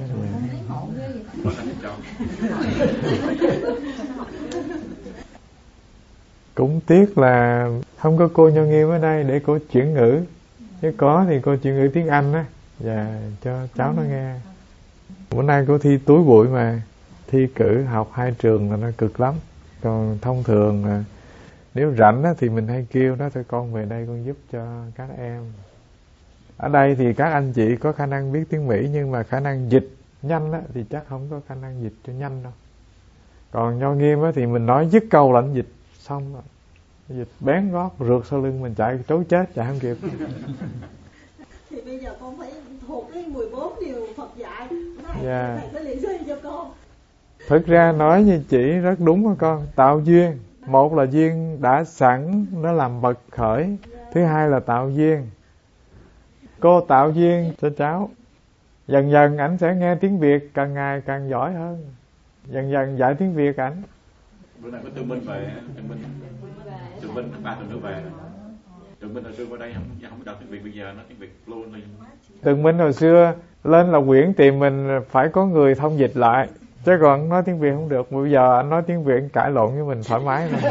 Cũng tiếc là không có cô Nho Nghiêm ở đây để cô chuyển ngữ. Chứ có thì cô chuyển ngữ tiếng Anh á, và cho cháu nó nghe. Bữa nay cô thi túi bụi mà, thi cử học 2 trường là nó cực lắm. Còn thông thường nếu rảnh á, thì mình hay kêu nó thôi con về đây con giúp cho các em. Ở đây thì các anh chị có khả năng biết tiếng Mỹ, nhưng mà khả năng dịch nhanh á, thì chắc không có khả năng dịch cho nhanh đâu. Còn Nho Nghiêm á, thì mình nói dứt câu là anh dịch xong rồi, dịch bén gót rượt sau lưng mình chạy trối chết, chạy không kịp. Thì bây giờ con phải thuộc cái 14 điều Phật dạy. Dạ. Thầy phải liệt kê cho con. Thực ra nói như chị rất đúng đó con. Tạo duyên, một là duyên đã sẵn, nó làm bật khởi. Thứ hai là tạo duyên. Cô tạo duyên cho cháu, dần dần ảnh sẽ nghe tiếng Việt, càng ngày càng giỏi hơn. Dần dần dạy tiếng Việt ảnh. Bữa nay có Tường Minh về, Tường Minh 3 tuần nữa về. Tường Minh hồi xưa qua đây không biết đọc tiếng Việt, bây giờ nói tiếng Việt luôn đi. Tường Minh hồi xưa lên Lộc Quyển tìm mình phải có người thông dịch lại, chứ còn nói tiếng Việt không được. Bây giờ anh nói tiếng Việt cãi lộn với mình thoải mái rồi.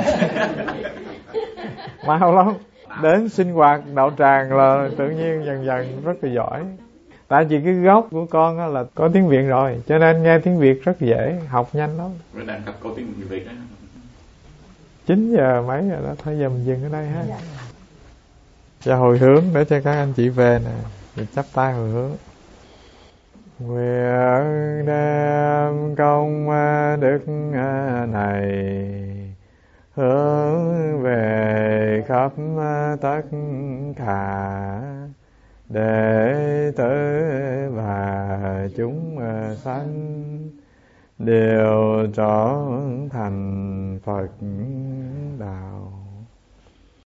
Mau lắm. Đến sinh hoạt đạo tràng là tự nhiên dần dần rất là giỏi. Tại vì cái gốc của con á là có tiếng Việt rồi, cho nên nghe tiếng Việt rất dễ, học nhanh lắm. Bữa đang gặp câu tiếng Việt đó. 9 giờ mấy rồi đó, thôi giờ mình dừng ở đây ha. Và hồi hướng để cho các anh chị về nè, mình chắp tay hồi hướng. Nguyện đem công đức này hướng về khắp tất cả đệ tử và chúng sanh đều trở thành Phật